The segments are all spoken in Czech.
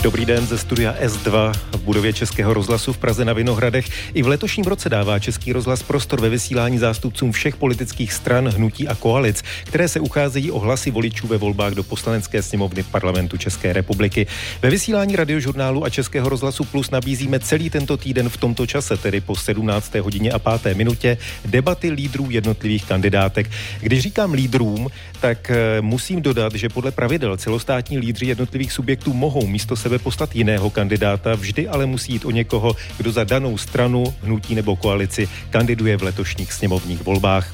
Dobrý den ze studia S2 v budově Českého rozhlasu v Praze na Vinohradech. I v letošním roce dává Český rozhlas prostor ve vysílání zástupcům všech politických stran, hnutí a koalic, které se ucházejí o hlasy voličů ve volbách do Poslanecké sněmovny Parlamentu České republiky. Ve vysílání Radiožurnálu a Českého rozhlasu Plus nabízíme celý tento týden v tomto čase, tedy po 17. hodině a 5. minutě, debaty lídrů jednotlivých kandidátek. Když říkám lídrům, tak musím dodat, že podle pravidel celostátní lídři jednotlivých subjektů mohou místo sebe poslat jiného kandidáta, vždy ale musí jít o někoho, kdo za danou stranu, hnutí nebo koalici kandiduje v letošních sněmovních volbách.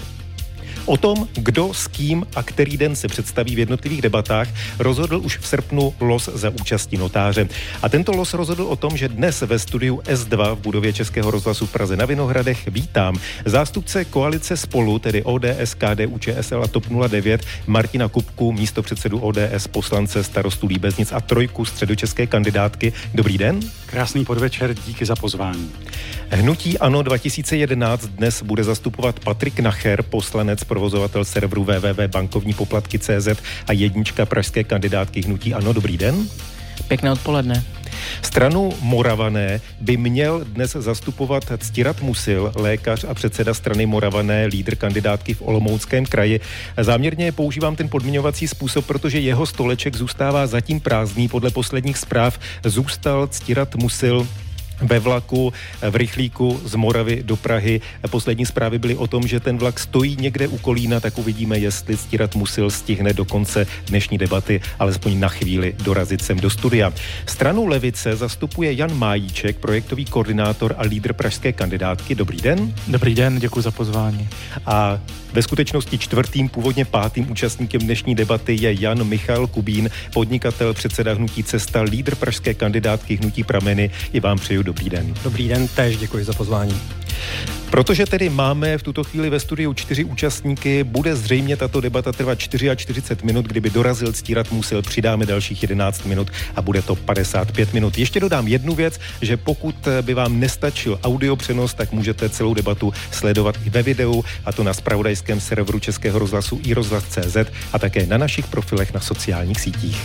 O tom, kdo s kým a který den se představí v jednotlivých debatách, rozhodl už v srpnu los za účasti notáře. A tento los rozhodl o tom, že dnes ve studiu S2 v budově Českého rozhlasu v Praze na Vinohradech vítám zástupce koalice Spolu, tedy ODS, KDU, ČSL a TOP 09, Martina Kupku, místopředsedu ODS, poslance Starostů Líbeznic a trojku středočeské kandidátky. Dobrý den. Krásný podvečer, díky za pozvání. Hnutí ANO 2011 dnes bude zastupovat Patrik Nacher, poslanec, provozovatel serveru www.bankovnipoplatky.cz a jednička pražské kandidátky hnutí ANO. Dobrý den. Pěkné odpoledne. Stranu Moravané by měl dnes zastupovat Ctirat Musil, lékař a předseda strany Moravané, lídr kandidátky v Olomouckém kraji. Záměrně používám ten podmiňovací způsob, protože jeho stoleček zůstává zatím prázdný. Podle posledních zpráv zůstal Ctirat Musil ve vlaku, v rychlíku z Moravy do Prahy. Poslední zprávy byly o tom, že ten vlak stojí někde u Kolína, tak uvidíme, jestli Ctirat Musil stihne do konce dnešní debaty alespoň na chvíli dorazit sem do studia. Stranu Levice zastupuje Jan Májíček, projektový koordinátor a lídr pražské kandidátky. Dobrý den. Dobrý den, děkuji za pozvání. A ve skutečnosti čtvrtým, původně pátým účastníkem dnešní debaty je Jan Michal Kubín, podnikatel, předseda hnutí Cesta, lídr pražské kandidátky hnutí Prameny. I vám přeju dobrý den. Dobrý den, též děkuji za pozvání. Protože tedy máme v tuto chvíli ve studiu 4 účastníky, bude zřejmě tato debata trvat 44 minut, kdyby dorazil Ctirat Musil, přidáme dalších 11 minut a bude to 55 minut. Ještě dodám jednu věc, že pokud by vám nestačil audio přenos, tak můžete celou debatu sledovat i ve videu, a to na zpravodajském serveru Českého rozhlasu iRozhlas.cz a také na našich profilech na sociálních sítích.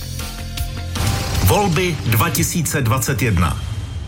Volby 2021.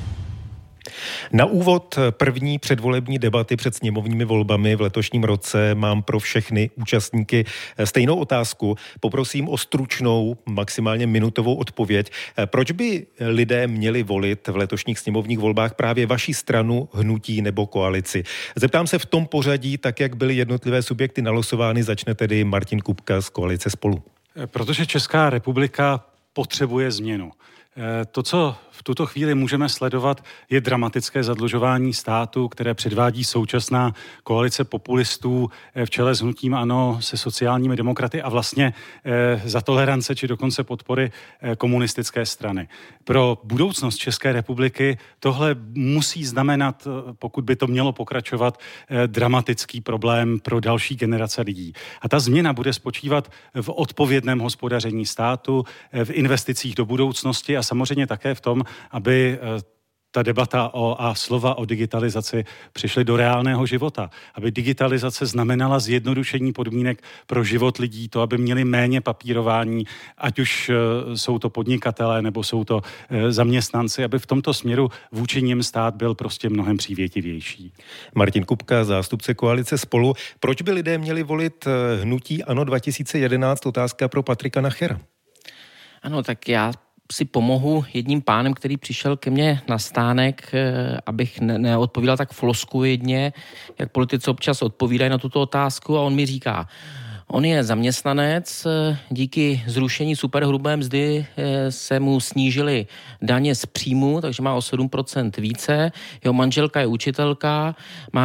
Na úvod první předvolební debaty před sněmovními volbami v letošním roce mám pro všechny účastníky stejnou otázku. Poprosím o stručnou, maximálně minutovou odpověď. Proč by lidé měli volit v letošních sněmovních volbách právě vaši stranu, hnutí nebo koalici? Zeptám se v tom pořadí, tak jak byly jednotlivé subjekty nalosovány, začne tedy Martin Kupka z koalice Spolu. Protože Česká republika potřebuje změnu. To, co v tuto chvíli můžeme sledovat, je dramatické zadlužování státu, které předvádí současná koalice populistů v čele s hnutím ANO se sociálními demokraty a vlastně za tolerance či dokonce podpory komunistické strany. Pro budoucnost České republiky tohle musí znamenat, pokud by to mělo pokračovat, dramatický problém pro další generace lidí. A ta změna bude spočívat v odpovědném hospodaření státu, v investicích do budoucnosti a samozřejmě také v tom, aby ta debata a slova o digitalizaci přišly do reálného života. Aby digitalizace znamenala zjednodušení podmínek pro život lidí, to, aby měli méně papírování, ať už jsou to podnikatelé nebo jsou to zaměstnanci, aby v tomto směru vůči nim stát byl prostě mnohem přívětivější. Martin Kupka, zástupce koalice Spolu. Proč by lidé měli volit hnutí ANO 2011? Otázka pro Patrika Nachera. Ano, tak já si pomohu jedním pánem, který přišel ke mně na stánek, abych neodpovídal tak floskujedně, jak politici občas odpovídají na tuto otázku, a on mi říká, on je zaměstnanec, díky zrušení superhrubé mzdy se mu snížily daně z příjmu, takže má o 7% více. Jeho manželka je učitelka, má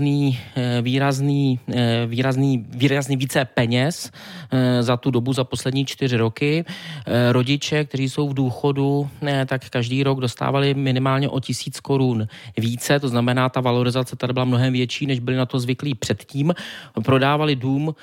výrazný více peněz za tu dobu, za poslední 4 roky. Rodiče, kteří jsou v důchodu, tak každý rok dostávali minimálně o 1000 korun více, to znamená, ta valorizace tady byla mnohem větší, než byli na to zvyklí předtím. Prodávali dům a pak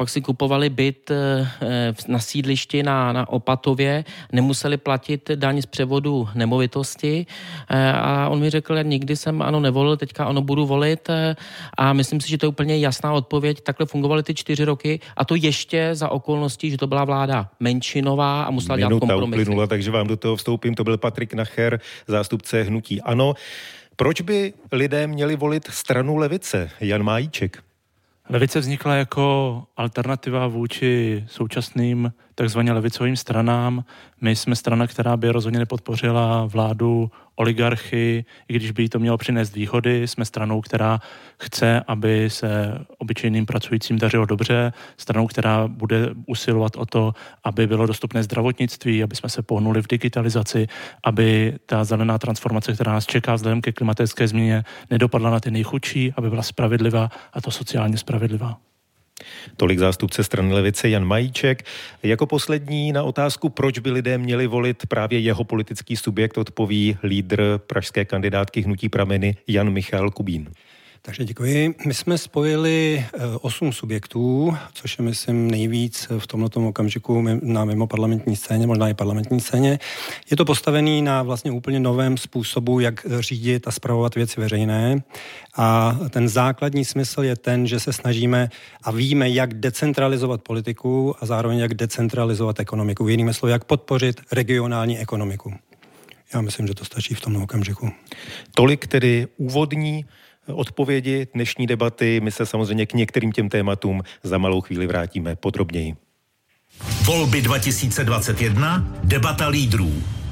pak si kupovali byt na sídlišti na Opatově, nemuseli platit daň z převodu nemovitosti a on mi řekl, já nikdy jsem ANO nevolil, teďka ANO budu volit a myslím si, že to je úplně jasná odpověď. Takhle fungovaly ty 4 roky a to ještě za okolností, že to byla vláda menšinová a musela dělat kompromisy. Minuta uplynula, takže vám do toho vstoupím. To byl Patrik Nacher, zástupce hnutí ANO. Proč by lidé měli volit stranu levice? Jan Majíček. Levice vznikla jako alternativa vůči současným takzvaně levicovým stranám. My jsme strana, která by rozhodně nepodpořila vládu oligarchy, i když by jí to mělo přinést výhody. Jsme stranou, která chce, aby se obyčejným pracujícím dařilo dobře. Stranou, která bude usilovat o to, aby bylo dostupné zdravotnictví, aby jsme se pohnuli v digitalizaci, aby ta zelená transformace, která nás čeká vzhledem ke klimatické změně, nedopadla na ty nejchudší, aby byla spravedlivá a to sociálně spravedlivá. Tolik zástupce strany levice Jan Majíček. Jako poslední na otázku, proč by lidé měli volit právě jeho politický subjekt, odpoví lídr pražské kandidátky hnutí Prameny Jan Michal Kubín. Takže děkuji. My jsme spojili 8 subjektů, což je, myslím, nejvíc v tomto okamžiku na mimoparlamentní scéně, možná i parlamentní scéně. Je to postavený na vlastně úplně novém způsobu, jak řídit a spravovat věci veřejné. A ten základní smysl je ten, že se snažíme a víme, jak decentralizovat politiku a zároveň jak decentralizovat ekonomiku. Jinými slovy, jak podpořit regionální ekonomiku. Já myslím, že to stačí v tomto okamžiku. Tolik tedy úvodní odpovědi dnešní debaty. My se samozřejmě k některým těm tématům za malou chvíli vrátíme podrobněji. Volby 2021, debata lídrů.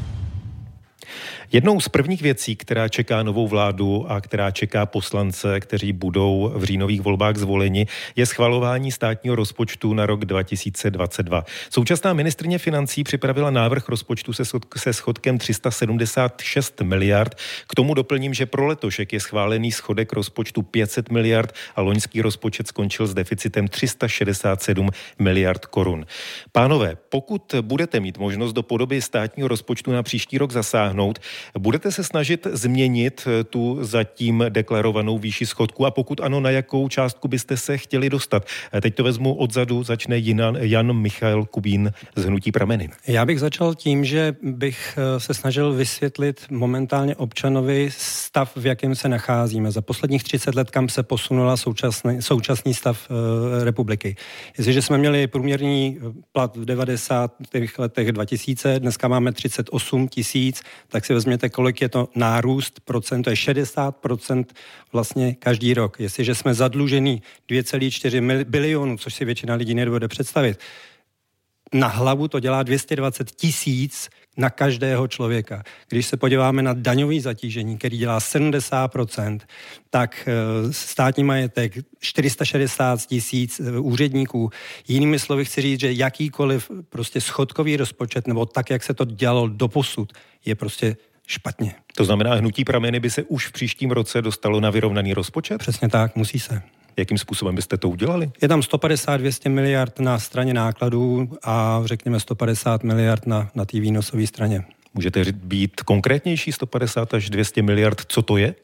Jednou z prvních věcí, která čeká novou vládu a která čeká poslance, kteří budou v říjnových volbách zvoleni, je schvalování státního rozpočtu na rok 2022. Současná ministryně financí připravila návrh rozpočtu se schodkem 376 miliard. K tomu doplním, že pro letošek je schválený schodek rozpočtu 500 miliard a loňský rozpočet skončil s deficitem 367 miliard korun. Pánové, pokud budete mít možnost do podoby státního rozpočtu na příští rok zasáhnout, budete se snažit změnit tu zatím deklarovanou výši schodku a pokud ano, na jakou částku byste se chtěli dostat? Teď to vezmu odzadu, začne Jan Michal Kubín z hnutí Prameny. Já bych začal tím, že bych se snažil vysvětlit momentálně občanovi stav, v jakém se nacházíme. Za posledních 30 let, kam se posunula současný stav republiky. Jestliže jsme měli průměrný plat v 90. letech 2000, dneska máme 38 000, tak si vezměte, kolik je to nárůst procent, to je 60% vlastně každý rok. Jestliže jsme zadlužení 2,4 bilionu, což si většina lidí nedovede představit, na hlavu to dělá 220 000 na každého člověka. Když se podíváme na daňové zatížení, který dělá 70%, tak státní majetek 460 000 úředníků. Jinými slovy chci říct, že jakýkoliv prostě schodkový rozpočet, nebo tak, jak se to dělalo doposud, je prostě špatně. To znamená, hnutí Prameny by se už v příštím roce dostalo na vyrovnaný rozpočet? Přesně tak, musí se. Jakým způsobem byste to udělali? Je tam 150-200 miliard na straně nákladů a řekněme 150 miliard na té výnosové straně. Můžete být konkrétnější, 150 až 200 miliard, co to je?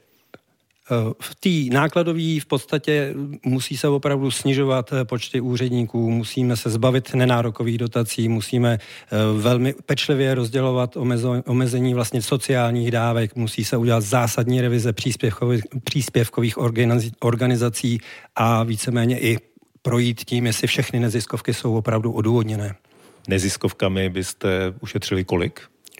V té nákladové v podstatě musí se opravdu snižovat počty úředníků, musíme se zbavit nenárokových dotací, musíme velmi pečlivě rozdělovat omezení vlastně sociálních dávek, musí se udělat zásadní revize příspěvkových organizací a víceméně i projít tím, jestli všechny neziskovky jsou opravdu odůvodněné. Neziskovkami byste ušetřili kolik?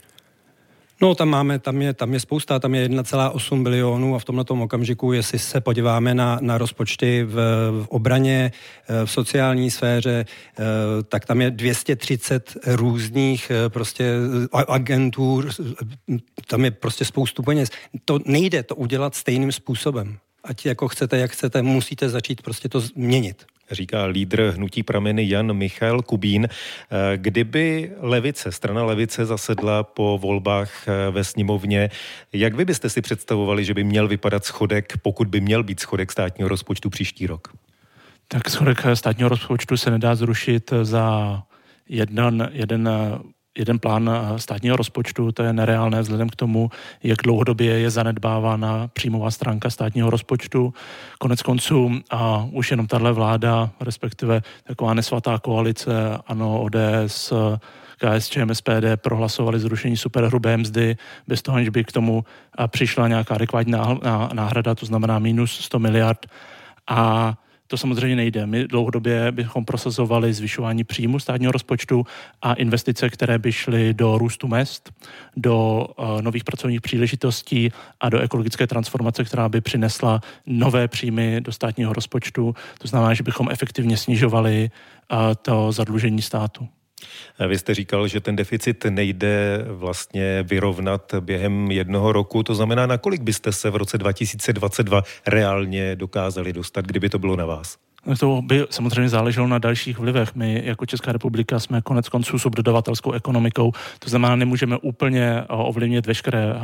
No, tam je spousta, tam je 1,8 bilionů a v tomhletom okamžiku, jestli se podíváme na rozpočty v obraně, v sociální sféře, tak tam je 230 různých prostě agentur, tam je prostě spoustu peněz. To nejde to udělat stejným způsobem. Ať jako chcete, jak chcete, musíte začít prostě to změnit. Říká lídr hnutí Prameny Jan Michal Kubín. Kdyby strana levice zasedla po volbách ve sněmovně, jak vy byste si představovali, že by měl vypadat schodek, pokud by měl být schodek státního rozpočtu příští rok? Tak schodek státního rozpočtu se nedá zrušit za jeden jeden plán státního rozpočtu, to je nereálné vzhledem k tomu, jak dlouhodobě je zanedbávána příjmová stránka státního rozpočtu. Konec konců a už jenom tahle vláda, respektive taková nesvatá koalice, ANO, ODS, KSČM, SPD prohlasovali zrušení superhrubé mzdy bez toho, aniž by k tomu přišla nějaká adekvátní náhrada, to znamená minus 100 miliard. A to samozřejmě nejde. My dlouhodobě bychom prosazovali zvyšování příjmu státního rozpočtu a investice, které by šly do růstu mezd, do nových pracovních příležitostí a do ekologické transformace, která by přinesla nové příjmy do státního rozpočtu. To znamená, že bychom efektivně snižovali to zadlužení státu. Vy jste říkal, že ten deficit nejde vlastně vyrovnat během jednoho roku. To znamená, na kolik byste se v roce 2022 reálně dokázali dostat, kdyby to bylo na vás? To by samozřejmě záleželo na dalších vlivech. My jako Česká republika jsme konec konců subdodavatelskou ekonomikou, to znamená, nemůžeme úplně ovlivnit veškeré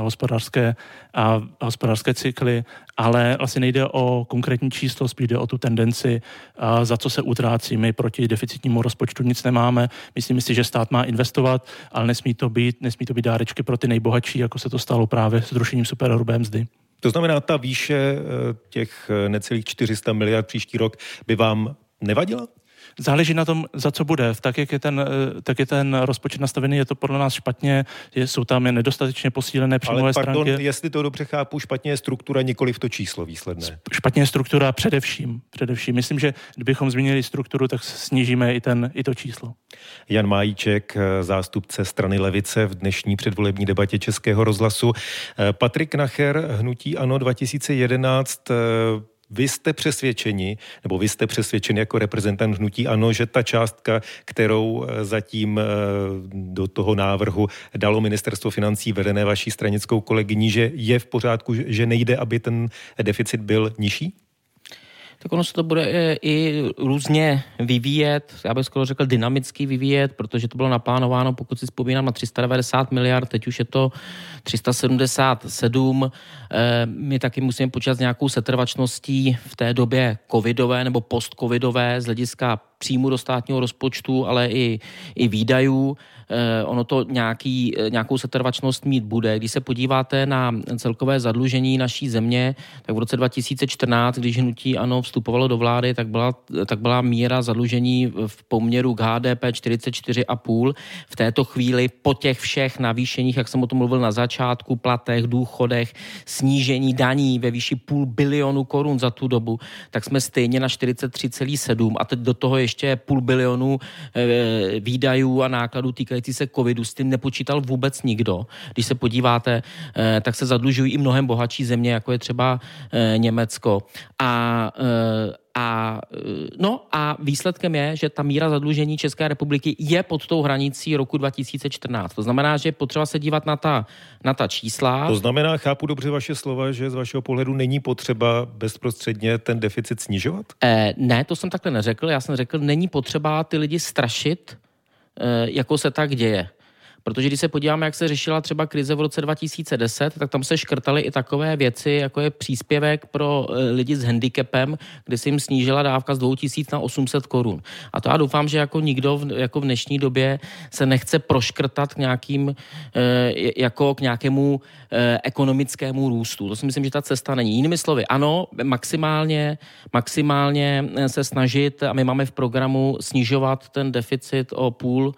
hospodářské cykly, ale vlastně nejde o konkrétní číslo, spíš jde o tu tendenci, za co se utrácí. My proti deficitnímu rozpočtu nic nemáme. Myslím si, že stát má investovat, ale nesmí to být dárečky pro ty nejbohatší, jako se to stalo právě s zrušením superhrubé mzdy. To znamená, ta výše těch necelých 400 miliard příští rok by vám nevadila? Záleží na tom, za co bude. Tak, jak je ten rozpočet nastavený, je to podle nás špatně, jsou tam nedostatečně posílené příjmové stránky. Ale pardon, jestli to dobře chápu, špatně je struktura, nikoliv to číslo výsledné. Špatně je struktura především. Myslím, že kdybychom změnili strukturu, tak snížíme i to číslo. Jan Májíček, zástupce strany Levice v dnešní předvolební debatě Českého rozhlasu. Patrik Nacher, hnutí ANO 2011, vy jste přesvědčeni jako reprezentant hnutí ANO, že ta částka, kterou zatím do toho návrhu dalo ministerstvo financí vedené vaší stranickou kolegyní, že je v pořádku, že nejde, aby ten deficit byl nižší? Tak ono se to bude i různě vyvíjet, já bych skoro řekl dynamicky vyvíjet, protože to bylo naplánováno, pokud si vzpomínám, na 390 miliard, teď už je to 377. My taky musíme počítat s nějakou setrvačností v té době covidové nebo post-covidové z hlediska příjmu do státního rozpočtu, ale i výdajů. Ono to nějakou setrvačnost mít bude. Když se podíváte na celkové zadlužení naší země, tak v roce 2014, když hnutí ANO vstupovalo do vlády, tak byla míra zadlužení v poměru k HDP 44,5. V této chvíli po těch všech navýšeních, jak jsem o tom mluvil na začátku, platech, důchodech, snížení daní ve výši 500 milionu korun za tu dobu, tak jsme stejně na 43,7 a teď do toho ještě 500 milionu výdajů a nákladů týkající se covidu. S tím nepočítal vůbec nikdo. Když se podíváte, tak se zadlužují i mnohem bohatší země, jako je třeba Německo. A výsledkem je, že ta míra zadlužení České republiky je pod tou hranicí roku 2014. To znamená, že je potřeba se dívat na ta čísla. To znamená, chápu dobře vaše slova, že z vašeho pohledu není potřeba bezprostředně ten deficit snižovat? Ne, to jsem takhle neřekl. Já jsem řekl, není potřeba ty lidi strašit, jako se tak děje. Protože když se podíváme, jak se řešila třeba krize v roce 2010, tak tam se škrtaly i takové věci, jako je příspěvek pro lidi s handicapem, kde se jim snížila dávka z 2000 na 800 korun. A to já doufám, že jako nikdo jako v dnešní době se nechce proškrtat k nějakému ekonomickému růstu. To si myslím, že ta cesta není. Jinými slovy, ano, maximálně se snažit, a my máme v programu snižovat ten deficit o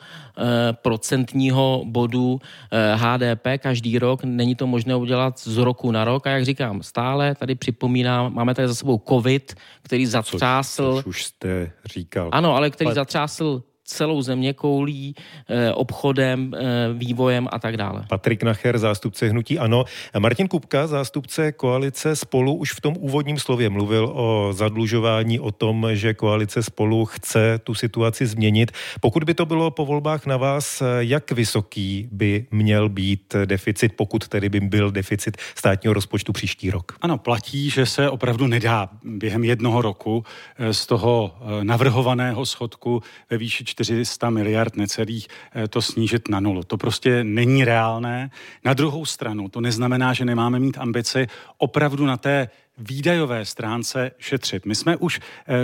0,5% bodu HDP každý rok. Není to možné udělat z roku na rok. A jak říkám, stále tady připomínám, máme tady za sebou covid, který zatřásl... Což už jste říkal. Ano, ale který zatřásl celou země koulí, obchodem, vývojem a tak dále. Patrik Nacher, zástupce hnutí ANO. Martin Kupka, zástupce koalice Spolu, už v tom úvodním slově mluvil o zadlužování, o tom, že koalice Spolu chce tu situaci změnit. Pokud by to bylo po volbách na vás, jak vysoký by měl být deficit, pokud tedy by byl deficit státního rozpočtu příští rok? Ano, platí, že se opravdu nedá během jednoho roku z toho navrhovaného schodku ve výši 400 miliard necelých to snížit na nulu. To prostě není reálné. Na druhou stranu to neznamená, že nemáme mít ambici opravdu na té výdajové stránce šetřit. My jsme už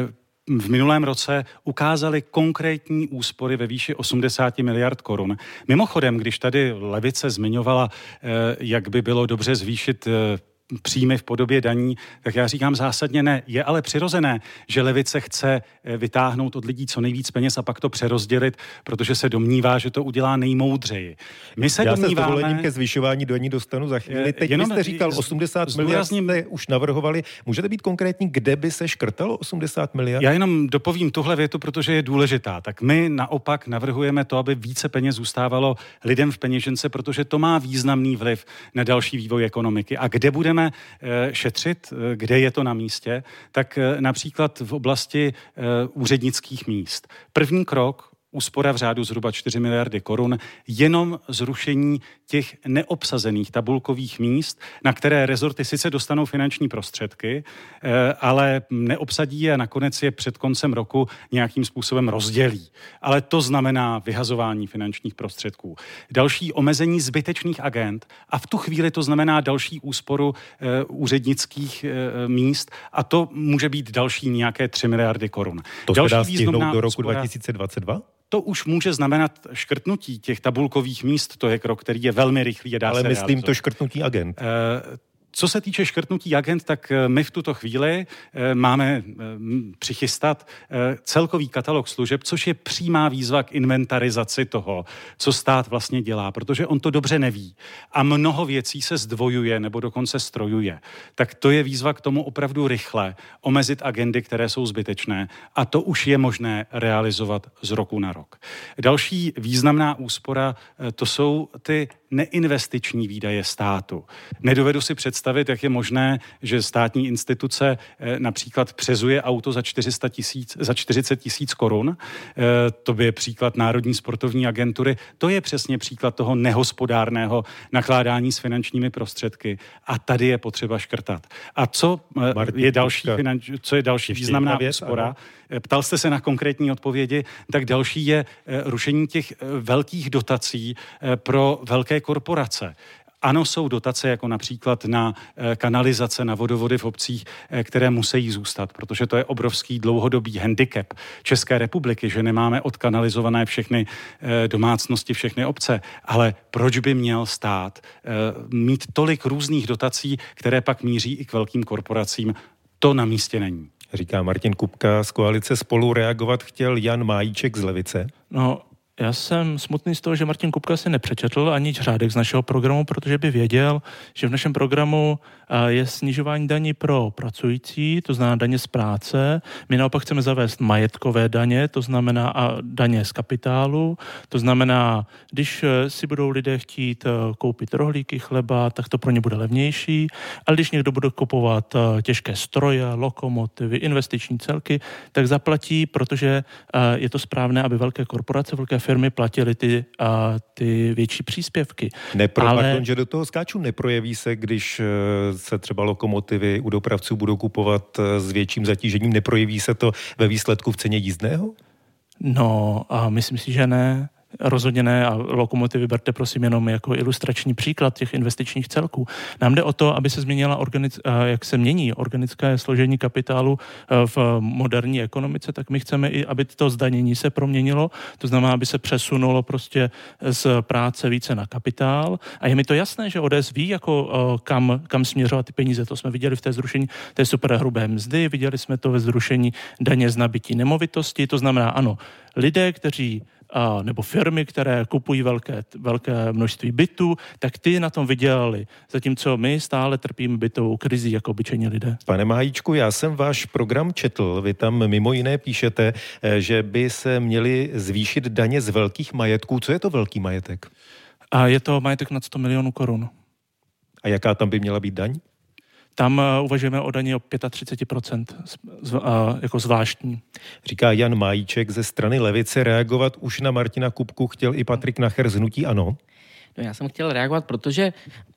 v minulém roce ukázali konkrétní úspory ve výši 80 miliard korun. Mimochodem, když tady levice zmiňovala, jak by bylo dobře zvýšit příjmy v podobě daní, tak já říkám zásadně ne. Je ale přirozené, že levice chce vytáhnout od lidí co nejvíc peněz a pak to přerozdělit, protože se domnívá, že to udělá nejmoudřeji. My se domníváme... Já se s dovolením ke zvyšování daní dostanu za chvíli. Teď jste říkal 80 miliard, jste už navrhovali. Můžete být konkrétní, kde by se škrtalo 80 miliard? Já jenom dopovím tuhle větu, protože je důležitá. Tak my naopak navrhujeme to, aby více peněz zůstávalo lidem v peněžence, protože to má významný vliv na další vývoj ekonomiky. A kde budeme šetřit, kde je to na místě, tak například v oblasti úřednických míst. První krok, úspora v řádu zhruba 4 miliardy korun, jenom zrušení těch neobsazených tabulkových míst, na které rezorty sice dostanou finanční prostředky, ale neobsadí je a nakonec je před koncem roku nějakým způsobem rozdělí. Ale to znamená vyhazování finančních prostředků. Další omezení zbytečných agent a v tu chvíli to znamená další úsporu úřednických míst a to může být další nějaké 3 miliardy korun. To se dá stihnout do roku 2022? To už může znamenat škrtnutí těch tabulkových míst, to je krok, který je velmi rychlý a dá se realizovat. Ale myslím to škrtnutí agent. Co se týče škrtnutí agent, tak my v tuto chvíli máme přichystat celkový katalog služeb, což je přímá výzva k inventarizaci toho, co stát vlastně dělá, protože on to dobře neví a mnoho věcí se zdvojuje nebo dokonce strojuje. Tak to je výzva k tomu opravdu rychle omezit agendy, které jsou zbytečné a to už je možné realizovat z roku na rok. Další významná úspora, to jsou ty neinvestiční výdaje státu. Nedovedu si představit, jak je možné, že státní instituce například přezuje auto za 40 tisíc korun. To by je příklad Národní sportovní agentury. To je přesně příklad toho nehospodárného nakládání s finančními prostředky. A tady je potřeba škrtat. A co je další významná úspora? Ptal jste se na konkrétní odpovědi, tak další je rušení těch velkých dotací pro velké korporace. Ano, jsou dotace jako například na kanalizace, na vodovody v obcích, které musí zůstat, protože to je obrovský dlouhodobý handicap České republiky, že nemáme odkanalizované všechny domácnosti, všechny obce. Ale proč by měl stát mít tolik různých dotací, které pak míří i k velkým korporacím? To na místě není. Říká Martin Kupka z koalice Spolu. Reagovat chtěl Jan Májíček z levice. No, já jsem smutný z toho, že Martin Kupka si nepřečetl ani řádek z našeho programu, protože by věděl, že v našem programu je snižování daní pro pracující, to znamená daně z práce. My naopak chceme zavést majetkové daně, to znamená daně z kapitálu. To znamená, když si budou lidé chtít koupit rohlíky, chleba, tak to pro ně bude levnější. Ale když někdo bude kupovat těžké stroje, lokomotivy, investiční celky, tak zaplatí, protože je to správné, aby velké korporace, velké firmy platily ty větší příspěvky. Pardon, že do toho skáču, neprojeví se, když se třeba lokomotivy u dopravců budou kupovat s větším zatížením, neprojeví se to ve výsledku v ceně jízdného? No, a myslím si, že ne. Rozhodně ne a lokomotivy berte prosím jenom jako ilustrační příklad těch investičních celků. Nám jde o to, aby se změnila jak se mění organické složení kapitálu v moderní ekonomice, tak my chceme i, aby to zdanění se proměnilo, to znamená, aby se přesunulo prostě z práce více na kapitál a je mi to jasné, že ODS ví, jako kam směřovat ty peníze, to jsme viděli v té zrušení té superhrubé mzdy, viděli jsme to ve zrušení daně z nabytí nemovitosti, to znamená ano, lidé, kteří nebo firmy, které kupují velké množství bytů, tak ty na tom vydělali. Zatímco my stále trpíme bytovou krizi jako obyčejní lidé. Pane Májíčku, já jsem váš program četl. Vy tam mimo jiné píšete, že by se měly zvýšit daně z velkých majetků. Co je to velký majetek? A je to majetek nad 100 milionů korun. A jaká tam by měla být daň? Tam uvažujeme o daní o 35%, jako zvláštní. Říká Jan Májíček ze strany levice. Reagovat už na Martina Kupku chtěl i Patrik Nacher z hnutí ANO. No, já jsem chtěl reagovat, protože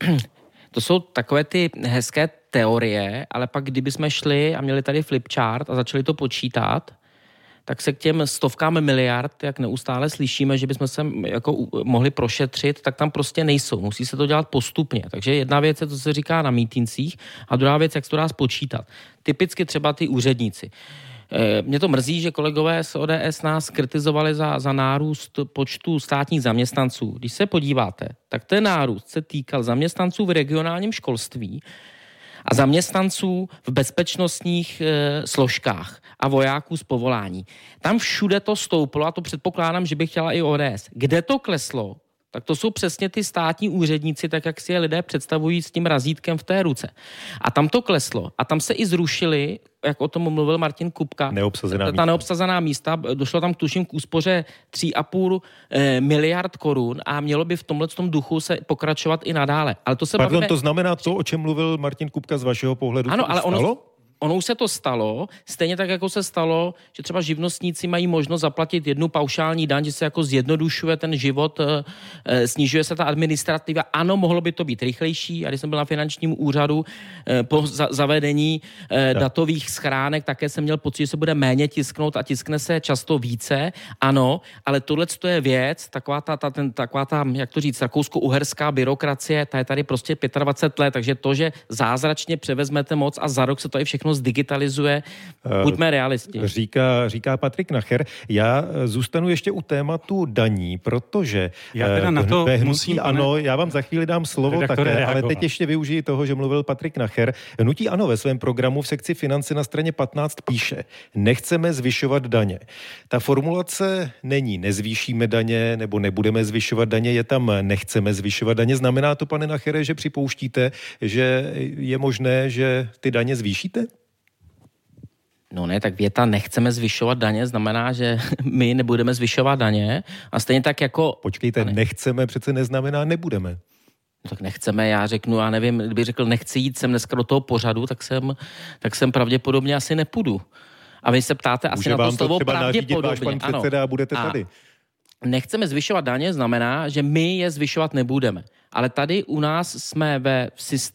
to jsou takové ty hezké teorie, ale pak kdybychom šli a měli tady flipchart a začali to počítat, tak se k těm stovkám miliard, jak neustále slyšíme, že bychom se jako mohli prošetřit, tak tam prostě nejsou. Musí se to dělat postupně. Takže jedna věc je, co se říká na mítincích, a druhá věc, jak se to dá spočítat. Typicky třeba ty úředníci. Mě to mrzí, že kolegové z ODS nás kritizovali za nárůst počtu státních zaměstnanců. Když se podíváte, tak ten nárůst se týkal zaměstnanců v regionálním školství a zaměstnanců v bezpečnostních složkách a vojáků z povolání. Tam všude to stouplo a to předpokládám, že by chtěla i ODS. Kde to kleslo, tak to jsou přesně ty státní úředníci, tak jak si je lidé představují s tím razítkem v té ruce. A tam to kleslo. A tam se i zrušili, jak o tom mluvil Martin Kupka, neobsazená místa. Došlo tam tuším k úspoře 3,5 miliard korun a mělo by v tomhletom duchu se pokračovat i nadále. Ale to se Pardon, to znamená to, o čem mluvil Martin Kupka z vašeho pohledu? Ano, ale ono už se to stalo, stejně tak, jako se stalo, že třeba živnostníci mají možnost zaplatit jednu paušální daň, že se jako zjednodušuje ten život, snižuje se ta administrativa. Ano, mohlo by to být rychlejší. A když jsem byl na finančním úřadu po zavedení datových schránek, také jsem měl pocit, že se bude méně tisknout a tiskne se často více. Ano, ale tohle je věc, taková ta, jak to říct, rakousko-uherská byrokracie, ta je tady prostě 25 let, takže to, že zázračně převezmete moc a za rok se to i všechno zdigitalizuje. Buďme realisti. Říká Patrik Nacher. Já zůstanu ještě u tématu daní, protože já teda na to musím, ano, já vám za chvíli dám slovo také, reagovat. Ale teď ještě využiji toho, že mluvil Patrik Nacher. Hnutí ANO ve svém programu v sekci finance na straně 15 píše: nechceme zvyšovat daně. Ta formulace není nezvýšíme daně nebo nebudeme zvyšovat daně, je tam nechceme zvyšovat daně. Znamená to, pane Nachere, že připouštíte, že je možné, že ty daně zvýšíte? No ne, tak věta nechceme zvyšovat daně znamená, že my nebudeme zvyšovat daně a stejně tak jako... Počkejte, nechceme přece neznamená nebudeme. No tak nechceme, já řeknu, já nevím, kdybych řekl nechci jít sem dneska do toho pořadu, tak sem pravděpodobně asi nepůjdu. A vy se ptáte asi na to slovo pravděpodobně. Váš pan předseda a budete tady. Nechceme zvyšovat daně znamená, že my je zvyšovat nebudeme. Ale tady u nás jsme ve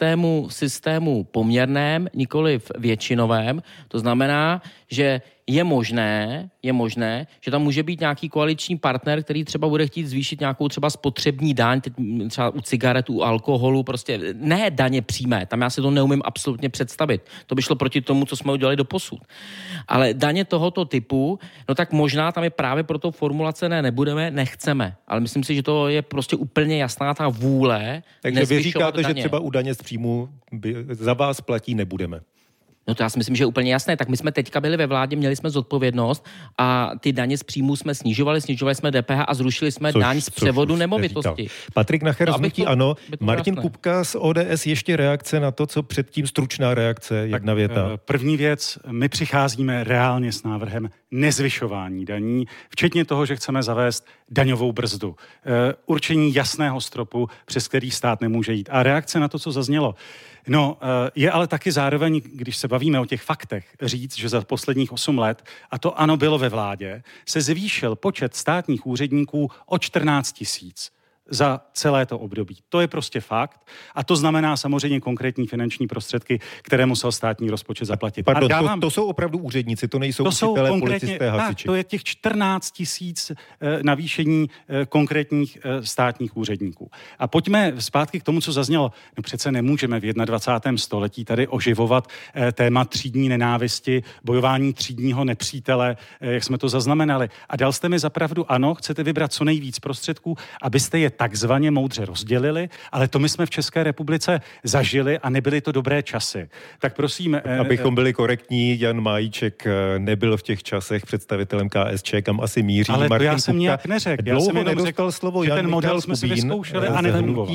systému poměrném, nikoliv většinovém. To znamená, že je možné, že tam může být nějaký koaliční partner, který třeba bude chtít zvýšit nějakou třeba spotřební daň, teď třeba u cigaret, u alkoholu, prostě ne daně přímé, tam já si to neumím absolutně představit. To by šlo proti tomu, co jsme udělali doposud. Ale daně tohoto typu, no tak možná tam je právě proto formulace nebudeme, nechceme. Ale myslím si, že to je prostě úplně jasná ta vůle. Takže vy říkáte, daně. Že třeba u daně z příjmu za vás platí nebudeme. No to já si myslím, že je úplně jasné. Tak my jsme teďka byli ve vládě, měli jsme zodpovědnost a ty daně z příjmů jsme snižovali jsme DPH a zrušili jsme daň z převodu nemovitosti. Patrik Nacher z hnutí ANO, Martin Kupka z ODS, ještě reakce na to, co předtím, stručná reakce, jedna věta. První věc, my přicházíme reálně s návrhem nezvyšování daní, včetně toho, že chceme zavést daňovou brzdu. Určení jasného stropu, přes který stát nemůže jít. A reakce na to, co zaznělo. No, je ale taky zároveň, když se bavíme o těch faktech, říct, že za posledních 8 let, a to ANO bylo ve vládě, se zvýšil počet státních úředníků o 14 000 za celé to období. To je prostě fakt a to znamená samozřejmě konkrétní finanční prostředky, které musel státní rozpočet zaplatit. Pardon, to jsou opravdu úředníci, to nejsou učitelé, policisté, hasiči. Tak, to je těch 14 000 navýšení konkrétních státních úředníků. A pojďme zpátky k tomu, co zaznělo. No přece nemůžeme v 21. století tady oživovat téma třídní nenávisti, bojování třídního nepřítele, jak jsme to zaznamenali. A dal jste mi za pravdu, ano, chcete vybrat co nejvíc prostředků, abyste je takzvaně moudře rozdělili, ale to my jsme v České republice zažili a nebyly to dobré časy. Tak prosím... Abychom byli korektní, Jan Májíček nebyl v těch časech představitelem KSČ, kam asi míří. Ale Martin to já jsem nějak neřekl. Dlouho nedostal slovo Jan Michal Kubín. Jsme si vyzkoušeli a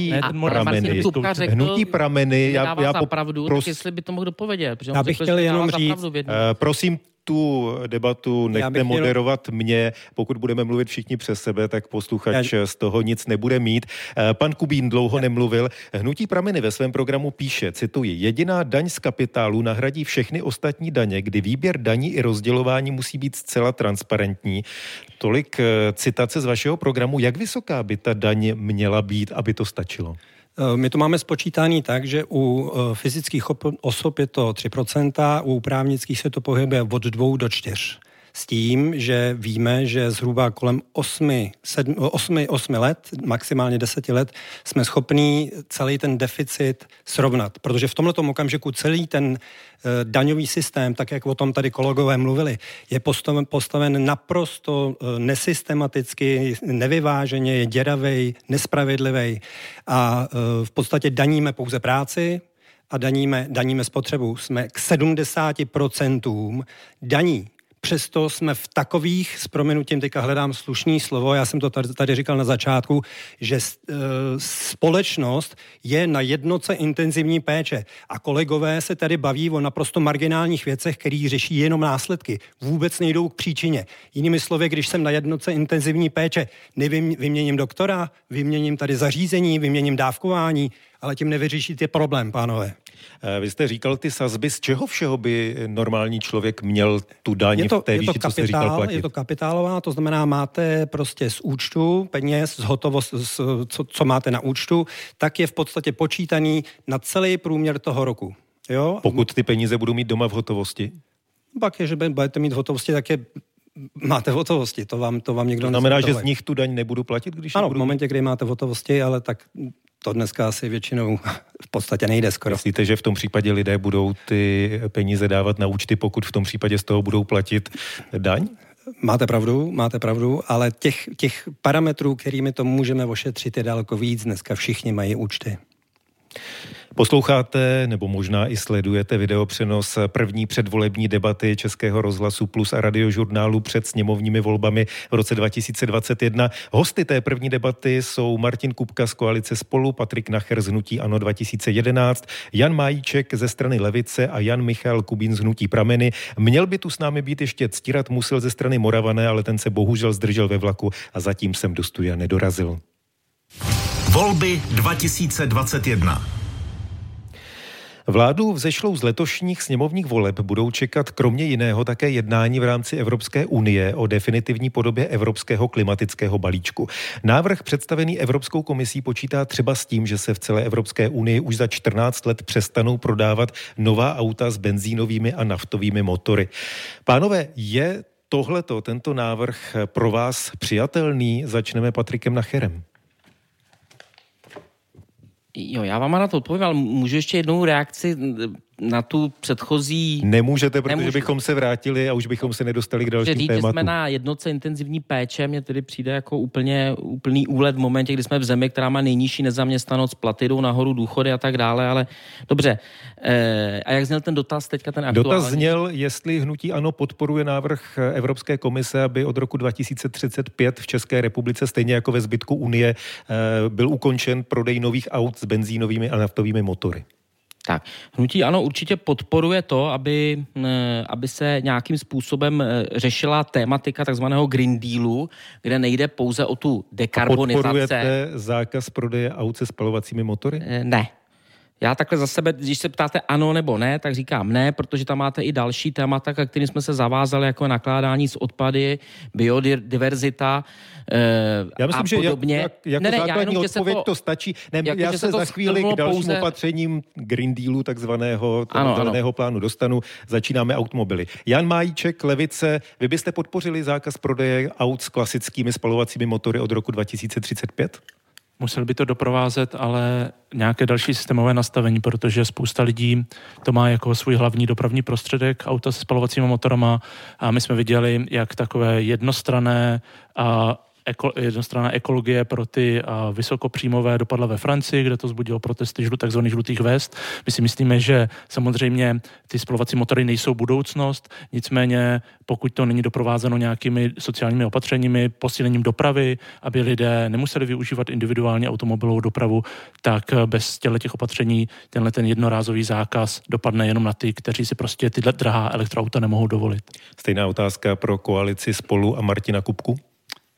Hnutí Prameny. Já za pravdu, tak jestli by to mohl dopovědět. Já bych chtěl jenom říct, prosím, tu debatu nechte moderovat mě. Pokud budeme mluvit všichni přes sebe, tak posluchač z toho nic nebude mít. Pan Kubín dlouho nemluvil. Hnutí Prameny ve svém programu píše, cituji, jediná daň z kapitálu nahradí všechny ostatní daně, kdy výběr daní i rozdělování musí být zcela transparentní. Tolik citace z vašeho programu. Jak vysoká by ta daň měla být, aby to stačilo? My to máme spočítaný tak, že u fyzických osob je to 3%, u právnických se to pohybuje od 2 do 4. s tím, že víme, že zhruba kolem 8 let, maximálně 10 let, jsme schopní celý ten deficit srovnat. Protože v tomhletom okamžiku celý ten daňový systém, tak jak o tom tady kolegové mluvili, je postaven naprosto nesystematicky, nevyváženě, je děravej, nespravedlivý a v podstatě daníme pouze práci a daníme spotřebu. Jsme k 70% daní. Přesto jsme v takových, s prominutím teďka hledám slušný slovo, já jsem to tady říkal na začátku, že společnost je na jednotce intenzivní péče a kolegové se tady baví o naprosto marginálních věcech, který řeší jenom následky. Vůbec nejdou k příčině. Jinými slovy, když jsem na jednotce intenzivní péče, vyměním doktora, vyměním tady zařízení, vyměním dávkování, ale tím nevyřešíte problém, pánové. Vy jste říkal ty sazby, z čeho všeho by normální člověk měl tu daň v té výši, co jste říkal, platit? Je to kapitálová, to znamená, máte prostě z účtu peněz, z hotovost, co máte na účtu, tak je v podstatě počítaný na celý průměr toho roku. Jo? Pokud ty peníze budou mít doma v hotovosti? Pak je, že budete mít v hotovosti, tak je máte v hotovosti, to vám někdo... To znamená, že z nich tu daň nebudu platit, když... Ano, v momentě, kdy máte v hotovosti, ale tak to dneska asi většinou v podstatě nejde skoro. Myslíte, že v tom případě lidé budou ty peníze dávat na účty, pokud v tom případě z toho budou platit daň? Máte pravdu, ale těch parametrů, kterými to můžeme ošetřit, je daleko víc. Dneska všichni mají účty. Posloucháte nebo možná i sledujete videopřenos první předvolební debaty Českého rozhlasu Plus a Radiožurnálu před sněmovními volbami v roce 2021. Hosty té první debaty jsou Martin Kupka z koalice Spolu, Patrik Nacher z hnutí ANO 2011, Jan Májíček ze strany Levice a Jan Michal Kubín z hnutí Prameny. Měl by tu s námi být ještě Ctirad Musil ze strany Moravané, ale ten se bohužel zdržel ve vlaku a zatím sem do studia nedorazil. Volby 2021. Vládu vzešlou z letošních sněmovních voleb budou čekat kromě jiného také jednání v rámci Evropské unie o definitivní podobě evropského klimatického balíčku. Návrh představený Evropskou komisí počítá třeba s tím, že se v celé Evropské unii už za 14 let přestanou prodávat nová auta s benzínovými a naftovými motory. Pánové, je tento návrh pro vás přijatelný? Začneme Patrikem Nacherem. Jo, já vám na to odpovím, ale můžu ještě jednou reakci na tu předchozí... Nemůžete, protože bychom se vrátili a už bychom se nedostali k dalším tématům. Že jsme na jednotce intenzivní péče, mně tedy přijde jako úplný úlet v momentě, kdy jsme v zemi, která má nejnižší nezaměstnanost, platy jdou nahoru, důchody a tak dále, ale dobře. A jak zněl ten dotaz teďka, ten aktuální? Dotaz zněl, jestli hnutí ANO podporuje návrh Evropské komise, aby od roku 2035 v České republice, stejně jako ve zbytku Unie, byl ukončen prodej nových aut s benzínovými a naftovými motory. Tak, hnutí ANO určitě podporuje to, aby se nějakým způsobem řešila tématika takzvaného Green Dealu, kde nejde pouze o tu dekarbonizaci. Podporujete zákaz prodeje aut se spalovacími motory? Ne. Já takhle za sebe, když se ptáte ano nebo ne, tak říkám ne, protože tam máte i další témata, kterým jsme se zavázali, jako nakládání s odpady, biodiverzita já myslím, a podobně. Že jako základní odpověď to stačí. Já se za chvíli k dalším opatřením Green Dealu, takzvaného zeleného plánu dostanu. Začínáme automobily. Jan Májíček, Levice, vy byste podpořili zákaz prodeje aut s klasickými spalovacími motory od roku 2035? Musel by to doprovázet, ale nějaké další systémové nastavení, protože spousta lidí to má jako svůj hlavní dopravní prostředek, auta se spalovacími motorama, a my jsme viděli, jak takové jednostranná ekologie pro ty vysokopříjmové dopadla ve Francii, kde to vzbudilo protesty takzvaných žlutých vest. My si myslíme, že samozřejmě ty spalovací motory nejsou budoucnost, nicméně pokud to není doprovázeno nějakými sociálními opatřeními, posílením dopravy, aby lidé nemuseli využívat individuální automobilovou dopravu, tak bez těch opatření ten jednorázový zákaz dopadne jenom na ty, kteří si prostě tyhle drahá elektroauta nemohou dovolit. Stejná otázka pro koalici Spolu a Martina Kupku.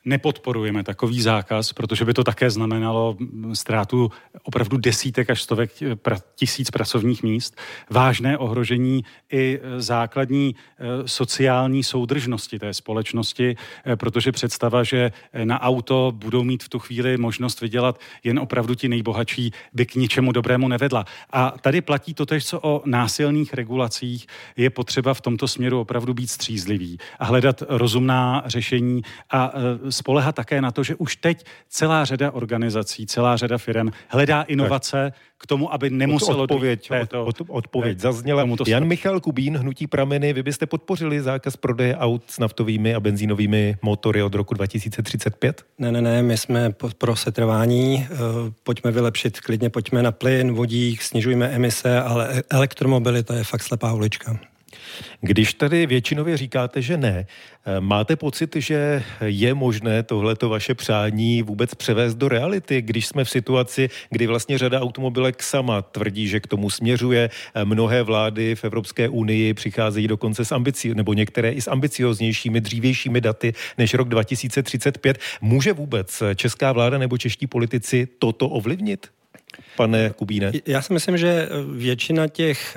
nepodporujeme takový zákaz, protože by to také znamenalo ztrátu opravdu desítek až stovek tisíc pracovních míst, vážné ohrožení i základní sociální soudržnosti té společnosti, protože představa, že na auto budou mít v tu chvíli možnost vydělat jen opravdu ti nejbohatší, by k ničemu dobrému nevedla. A tady platí totéž, co o násilných regulacích. Je potřeba v tomto směru opravdu být střízlivý a hledat rozumná řešení a spoléhat také na to, že už teď celá řada organizací, celá řada firem hledá inovace k tomu, aby nemuselo... Odpověď zazněla. Jan Michal Kubín, Hnutí Prameny, vy byste podpořili zákaz prodeje aut s naftovými a benzínovými motory od roku 2035? Ne, my jsme pro setrvání. Pojďme vylepšit klidně, pojďme na plyn, vodík, snižujme emise, ale elektromobilita je fakt slepá ulička. Když tady většinově říkáte, že ne, máte pocit, že je možné tohleto vaše přání vůbec převést do reality, když jsme v situaci, kdy vlastně řada automobilek sama tvrdí, že k tomu směřuje, mnohé vlády v Evropské unii přicházejí dokonce nebo některé i s ambicioznějšími, dřívějšími daty než rok 2035. Může vůbec česká vláda nebo čeští politici toto ovlivnit? Pane Kubíne? Já si myslím, že většina těch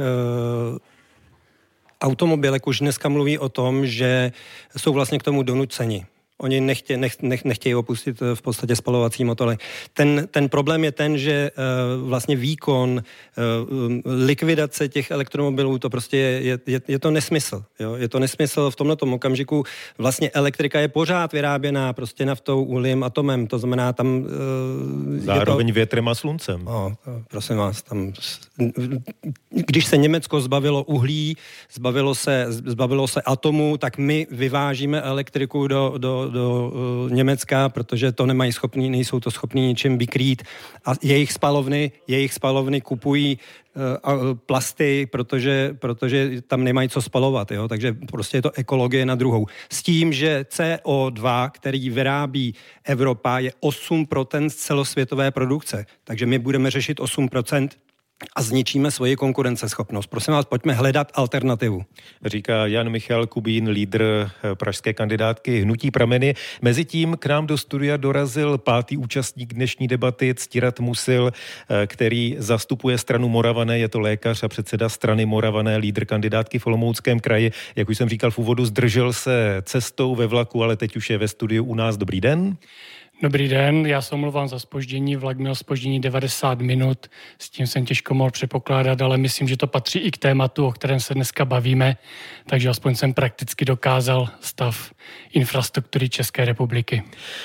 automobilek už dneska mluví o tom, že jsou vlastně k tomu donuceni. Oni nechtějí opustit v podstatě spalovací motory. Ten problém je ten, že vlastně výkon, likvidace těch elektromobilů, to prostě je to nesmysl. Jo? Je to nesmysl v tomhletom okamžiku. Vlastně elektrika je pořád vyráběná prostě naftou, uhlím, atomem. To znamená tam... Zároveň větrem a sluncem. Prosím vás, tam... Když se Německo zbavilo uhlí, zbavilo se atomu, tak my vyvážíme elektriku do Německa, protože to nejsou to schopní ničím vykrýt a jejich spalovny kupují plasty, protože tam nemají co spalovat, jo? Takže prostě je to ekologie na druhou. S tím, že CO2, který vyrábí Evropa, je 8% z celosvětové produkce, takže my budeme řešit 8% a zničíme svoji konkurenceschopnost. Prosím vás, pojďme hledat alternativu. Říká Jan Michal Kubín, lídr pražské kandidátky Hnutí Prameny. Mezitím k nám do studia dorazil 5. účastník dnešní debaty, Ctirat Musil, který zastupuje stranu Moravané, je to lékař a předseda strany Moravané, lídr kandidátky v Olomouckém kraji. Jak už jsem říkal v úvodu, zdržel se cestou ve vlaku, ale teď už je ve studiu u nás. Dobrý den. Dobrý den, já se omlouvám za zpoždění, vlak měl zpoždění 90 minut, s tím jsem těžko mohl předpokládat, ale myslím, že to patří i k tématu, o kterém se dneska bavíme, takže aspoň jsem prakticky dokázal stav infrastruktury České republiky.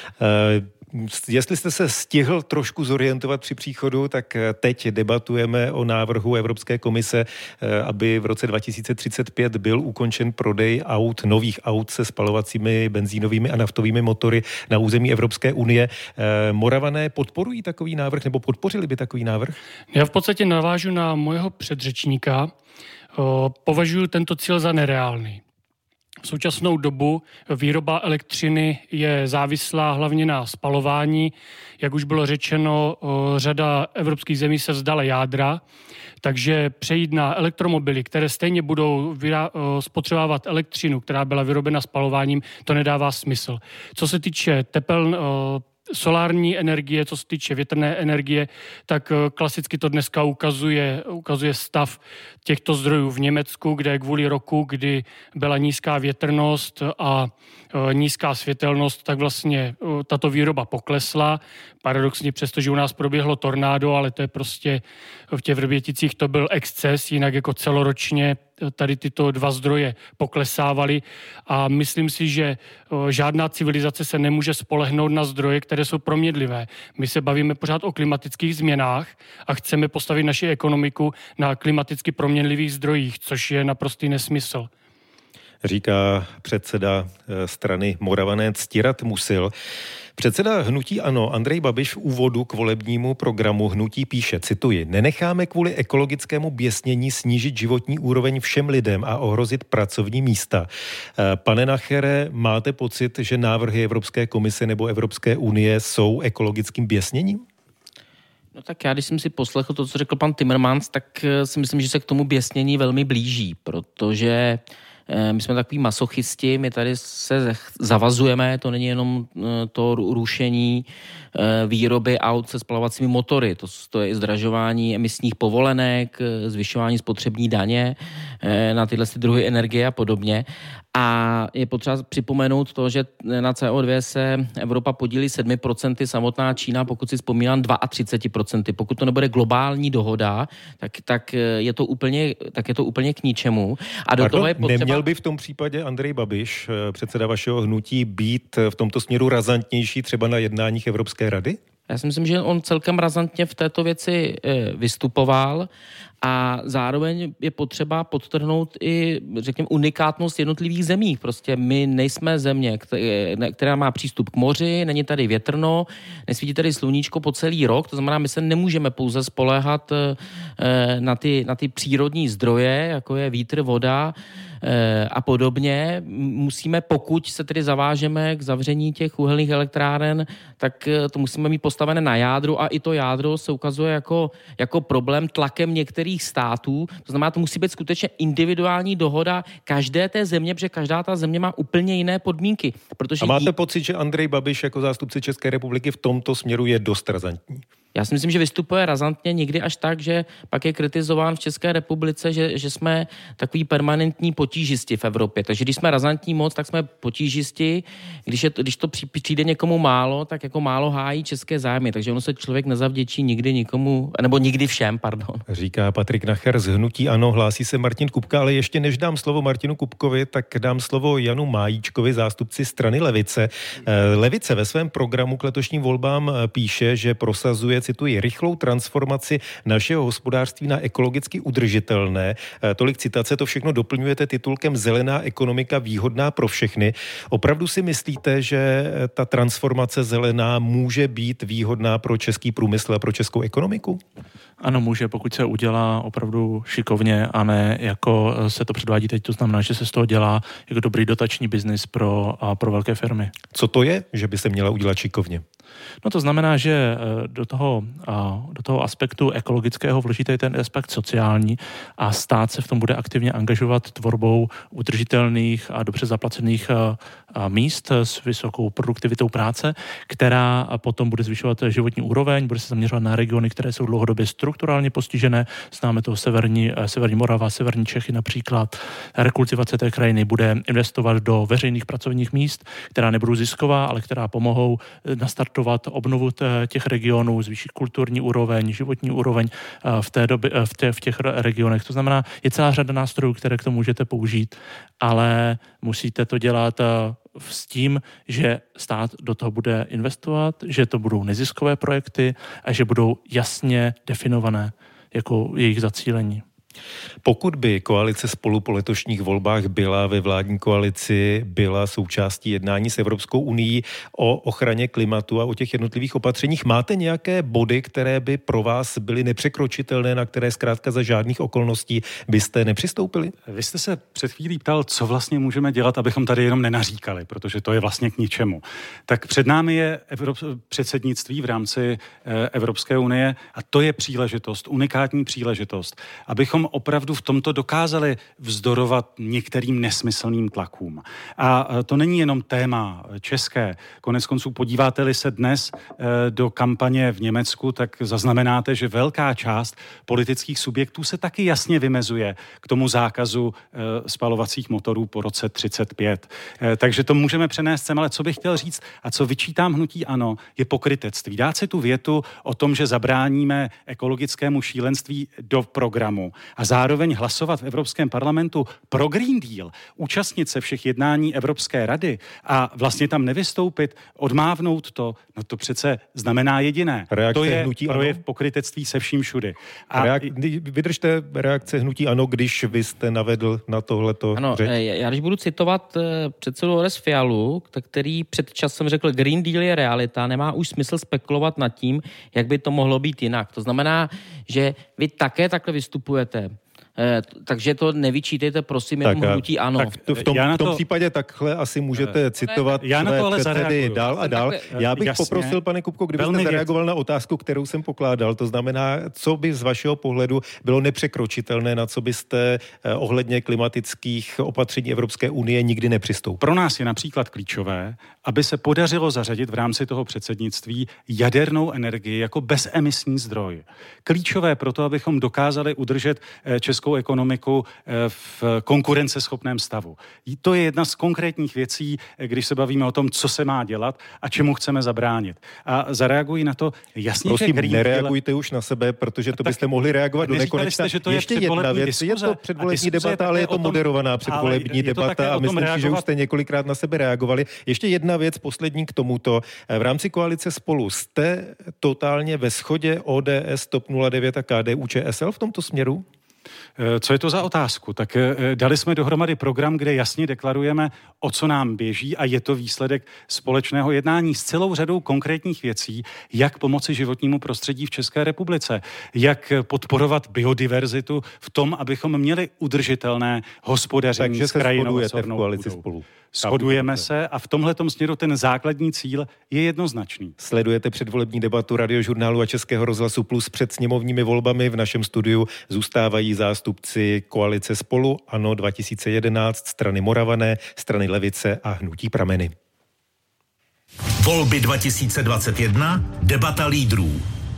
Jestli jste se stihl trošku zorientovat při příchodu, tak teď debatujeme o návrhu Evropské komise, aby v roce 2035 byl ukončen prodej nových aut se spalovacími benzínovými a naftovými motory na území Evropské unie. Moravané podporují takový návrh, nebo podpořili by takový návrh? Já v podstatě navážu na mojeho předřečníka. Považuji tento cíl za nereálný. V současnou dobu výroba elektřiny je závislá hlavně na spalování. Jak už bylo řečeno, řada evropských zemí se vzdala jádra, takže přejít na elektromobily, které stejně budou spotřebovávat elektřinu, která byla vyrobena spalováním, to nedává smysl. Co se týče solární energie, co se týče větrné energie, tak klasicky to dneska ukazuje stav těchto zdrojů v Německu, kde kvůli roku, kdy byla nízká větrnost a nízká světelnost, tak vlastně tato výroba poklesla. Paradoxně přesto, že u nás proběhlo tornádo, ale to je prostě v těch Vrběticích to byl exces, jinak jako celoročně tady tyto dva zdroje poklesávaly a myslím si, že žádná civilizace se nemůže spolehnout na zdroje, které jsou proměnlivé. My se bavíme pořád o klimatických změnách a chceme postavit naši ekonomiku na klimaticky proměnlivých zdrojích, což je naprostý nesmysl. Říká předseda strany Moravané Ctirat Musil. Předseda Hnutí ANO Andrej Babiš v úvodu k volebnímu programu Hnutí píše, cituji, nenecháme kvůli ekologickému běsnění snížit životní úroveň všem lidem a ohrozit pracovní místa. Pane Nachere, máte pocit, že návrhy Evropské komise nebo Evropské unie jsou ekologickým běsněním? No tak já, když jsem si poslechl to, co řekl pan Timmermans, tak si myslím, že se k tomu běsnění velmi blíží, protože My jsme takový masochisti, my tady se zavazujeme, to není jenom to rušení výroby aut se spalovacími motory, to je i zdražování emisních povolenek, zvyšování spotřební daně na tyhle druhy energie a podobně. A je potřeba připomenout to, že na CO2 se Evropa podílí 7%, samotná Čína, pokud si vzpomínám, 32%. Pokud to nebude globální dohoda, tak je to úplně k ničemu. A do toho je potřeba... Neměl by v tom případě Andrej Babiš, předseda vašeho hnutí, být v tomto směru razantnější třeba na jednáních Evropské rady? Já si myslím, že on celkem razantně v této věci vystupoval a zároveň je potřeba podtrhnout i, řekněme, unikátnost jednotlivých zemí. Prostě my nejsme země, která má přístup k moři, není tady větrno, nesvítí tady sluníčko po celý rok, to znamená, my se nemůžeme pouze spoléhat na ty přírodní zdroje, jako je vítr, voda a podobně. Musíme, pokud se tedy zavážeme k zavření těch uhelných elektráren, tak to musíme mít postavené na jádru a i to jádro se ukazuje jako problém tlakem některých států. To znamená, to musí být skutečně individuální dohoda každé té země, protože každá ta země má úplně jiné podmínky. A máte pocit, že Andrej Babiš jako zástupce České republiky v tomto směru je dost razantní? Já si myslím, že vystupuje razantně, někdy až tak, že pak je kritizován v České republice, že jsme takový permanentní potížisti v Evropě. Takže když jsme razantní moc, tak jsme potížisti. Když to přijde někomu málo, tak jako málo hájí české zájmy. Takže ono se člověk nezavděčí nikdy nikomu, nebo nikdy všem, pardon. Říká Patrik Nacher z hnutí ANO, hlásí se Martin Kupka, ale ještě než dám slovo Martinu Kupkovi, tak dám slovo Janu Májíčkovi, zástupci strany Levice. Levice ve svém programu k letošním volbám píše, že prosazuje, cituji, rychlou transformaci našeho hospodářství na ekologicky udržitelné. Tolik citace, to všechno doplňujete titulkem Zelená ekonomika výhodná pro všechny. Opravdu si myslíte, že ta transformace zelená může být výhodná pro český průmysl a pro českou ekonomiku? Ano, může, pokud se udělá opravdu šikovně a ne jako se to předvádí teď, to znamená, že se z toho dělá jako dobrý dotační biznis pro velké firmy. Co to je, že by se měla udělat šikovně? No to znamená, že do toho aspektu ekologického vložíte ten aspekt sociální a stát se v tom bude aktivně angažovat tvorbou udržitelných a dobře zaplacených míst s vysokou produktivitou práce, která potom bude zvyšovat životní úroveň, bude se zaměřovat na regiony, které jsou dlouhodobě strukturálně postižené. Známe toho severní Morava, severní Čechy například. Rekultivace té krajiny bude investovat do veřejných pracovních míst, která nebudou zisková, ale která pomohou nastartovat obnovu těch regionů, zvýšit kulturní úroveň, životní úroveň v těch regionech. To znamená, je celá řada nástrojů, které k tomu můžete použít, ale musíte to dělat s tím, že stát do toho bude investovat, že to budou neziskové projekty a že budou jasně definované jako jejich zacílení. Pokud by koalice Spolu po letošních volbách byla ve vládní koalici, byla součástí jednání s Evropskou unií o ochraně klimatu a o těch jednotlivých opatřeních, máte nějaké body, které by pro vás byly nepřekročitelné, na které zkrátka za žádných okolností byste nepřistoupili? Vy jste se před chvílí ptal, co vlastně můžeme dělat, abychom tady jenom nenaříkali, protože to je vlastně k ničemu. Tak před námi je předsednictví v rámci Evropské unie a to je příležitost, unikátní příležitost, abychom opravdu v tomto dokázali vzdorovat některým nesmyslným tlakům. A to není jenom téma české. Koneckonců podíváte-li se dnes do kampaně v Německu, tak zaznamenáte, že velká část politických subjektů se taky jasně vymezuje k tomu zákazu spalovacích motorů po roce 35. Takže to můžeme přenést sem, ale co bych chtěl říct a co vyčítám hnutí ANO, je pokrytectví. Dát si tu větu o tom, že zabráníme ekologickému šílenství do programu a zároveň hlasovat v Evropském parlamentu pro Green Deal, účastnit se všech jednání Evropské rady a vlastně tam nevystoupit, odmávnout to, no to přece znamená jediné. Reakce to je hnutí projev ANO? Pokrytectví se vším všudy. Vydržte reakce hnutí ANO, když vy jste navedl na tohleto řeč. Já když budu citovat předsedu ODS Fialu, který před časem řekl, Green Deal je realita, nemá už smysl spekulovat nad tím, jak by to mohlo být jinak. To znamená, že vy také takhle vystupujete. Takže to nevyčítejte, prosím, jenom hnutí ANO. Tak v tom případě takhle asi můžete citovat své předsedy dál a dál. Já bych poprosil, pane Kupko, kdybyste zareagoval na otázku, kterou jsem pokládal. To znamená, co by z vašeho pohledu bylo nepřekročitelné, na co byste ohledně klimatických opatření Evropské unie nikdy nepřistoupil? Pro nás je například klíčové, aby se podařilo zařadit v rámci toho předsednictví jadernou energii jako bezemisní zdroj. Klíčové proto, abychom dokázali udržet českou ekonomiku v konkurenceschopném stavu. To je jedna z konkrétních věcí, když se bavíme o tom, co se má dělat a čemu chceme zabránit. A zareagují na to jasně. Prosím, nereagujte už na sebe, protože to byste mohli reagovat do nekonečna. Ještě jedna věc, je to předvolební debata, ale je to moderovaná předvolební debata a myslím si, že už jste několikrát na sebe reagovali. Ještě jedna věc, poslední k tomuto. V rámci koalice Spolu jste totálně ve shodě ODS, TOP 09 a KDU-ČSL v tomto směru? Co je to za otázku? Tak dali jsme dohromady program, kde jasně deklarujeme, o co nám běží a je to výsledek společného jednání s celou řadou konkrétních věcí, jak pomoci životnímu prostředí v České republice, jak podporovat biodiverzitu v tom, abychom měli udržitelné hospodaření s krajinou a v koalici Spolu. Shodujeme se a v tomhletom směru ten základní cíl je jednoznačný. Sledujete předvolební debatu Radiožurnálu a Českého rozhlasu Plus před sněmovními volbami. V našem studiu zůstávají zástupci koalice Spolu, ANO 2011, strany Moravané, strany Levice a hnutí Prameny. Volby 2021, debata lídrů.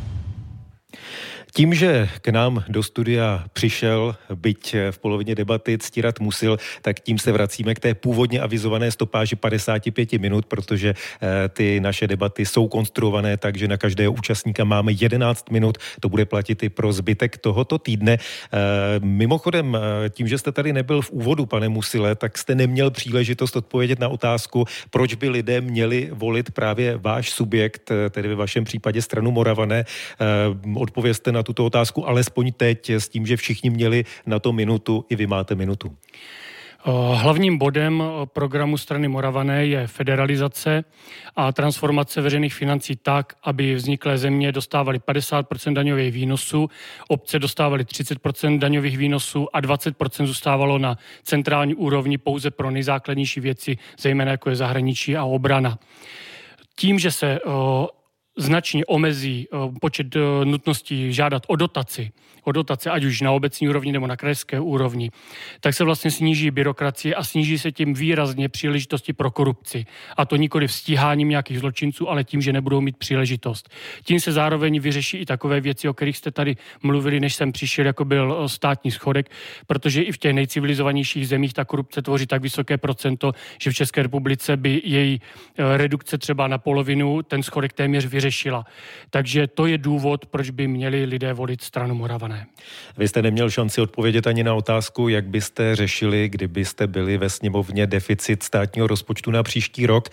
Tím, že k nám do studia přišel, byť v polovině debaty, Ctirad Musil, tak tím se vracíme k té původně avizované stopáži 55 minut, protože ty naše debaty jsou konstruované tak, že na každého účastníka máme 11 minut. To bude platit i pro zbytek tohoto týdne. Mimochodem, tím, že jste tady nebyl v úvodu, pane Musile, tak jste neměl příležitost odpovědět na otázku, proč by lidé měli volit právě váš subjekt, tedy ve vašem případě stranu Moravané. Odpovězte na tuto otázku alespoň teď s tím, že všichni měli na to minutu, i vy máte minutu. Hlavním bodem programu strany Moravané je federalizace a transformace veřejných financí tak, aby vzniklé země dostávaly 50% daňových výnosů, obce dostávaly 30% daňových výnosů a 20% zůstávalo na centrální úrovni pouze pro nejzákladnější věci, zejména jako je zahraničí a obrana. Tím, že se značně omezí počet nutností žádat o dotace, ať už na obecní úrovni nebo na krajské úrovni, tak se vlastně sníží byrokracie a sníží se tím výrazně příležitosti pro korupci. A to nikoli stíháním nějakých zločinců, ale tím, že nebudou mít příležitost. Tím se zároveň vyřeší i takové věci, o kterých jste tady mluvili, než jsem přišel, jako byl státní schodek, protože i v těch nejcivilizovanějších zemích ta korupce tvoří tak vysoké procento, že v České republice by její redukce třeba na polovinu ten schodek téměř vyřešila. Takže to je důvod, proč by měli lidé volit stranu Moravané. Vy jste neměl šanci odpovědět ani na otázku, jak byste řešili, kdybyste byli ve sněmovně deficit státního rozpočtu na příští rok.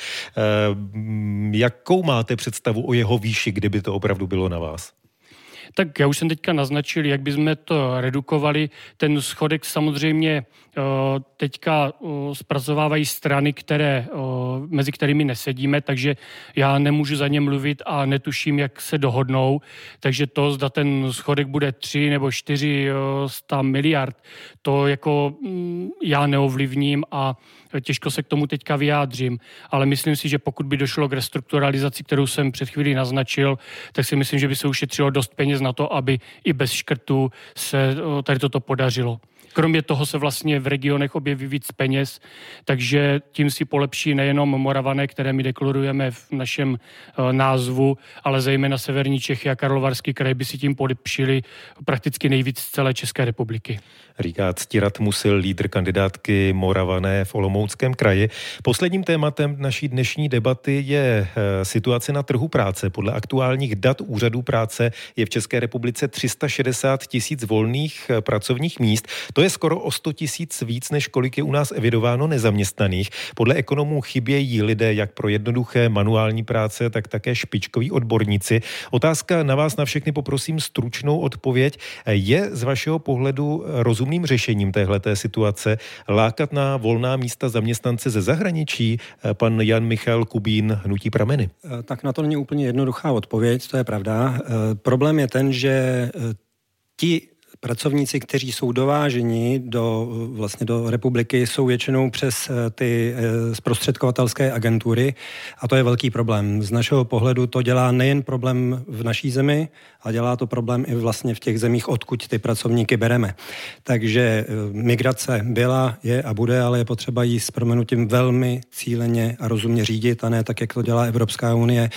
Jakou máte představu o jeho výši, kdyby to opravdu bylo na vás? Tak já už jsem teďka naznačil, jak bychom to redukovali. Ten schodek samozřejmě teďka zpracovávají strany, mezi kterými nesedíme, takže já nemůžu za ně mluvit a netuším, jak se dohodnou. Takže to, zda ten schodek bude 3 nebo 400 miliard, to jako já neovlivním a těžko se k tomu teďka vyjádřím. Ale myslím si, že pokud by došlo k restrukturalizaci, kterou jsem před chvílí naznačil, tak si myslím, že by se ušetřilo dost peněz na to, aby i bez škrtů se tady toto podařilo. Kromě toho se vlastně v regionech objeví víc peněz, takže tím si polepší nejenom Moravané, které my deklarujeme v našem názvu, ale zejména severní Čechy a Karlovarský kraj by si tím polepšili prakticky nejvíc z celé České republiky. Říká Ctirad Musil, lídr kandidátky Moravané v Olomouckém kraji. Posledním tématem naší dnešní debaty je situace na trhu práce. Podle aktuálních dat úřadů práce je v České republice 360 000 volných pracovních míst. To je skoro o 100 000 víc, než kolik je u nás evidováno nezaměstnaných. Podle ekonomů chybějí lidé jak pro jednoduché manuální práce, tak také špičkoví odborníci. Otázka na vás na všechny, poprosím stručnou odpověď. Je z vašeho pohledu rozumným řešením téhleté situace lákat na volná místa zaměstnance ze zahraničí? Pan Jan Michal Kubín, hnutí Prameny. Tak na to není úplně jednoduchá odpověď, to je pravda. Problém je ten, že ti pracovníci, kteří jsou dováženi do republiky, jsou většinou přes ty zprostředkovatelské agentury a to je velký problém. Z našeho pohledu to dělá nejen problém v naší zemi, a dělá to problém i vlastně v těch zemích, odkud ty pracovníky bereme. Takže migrace byla, je a bude, ale je potřeba jí s prominutím velmi cíleně a rozumně řídit, a ne tak, jak to dělá Evropská unie,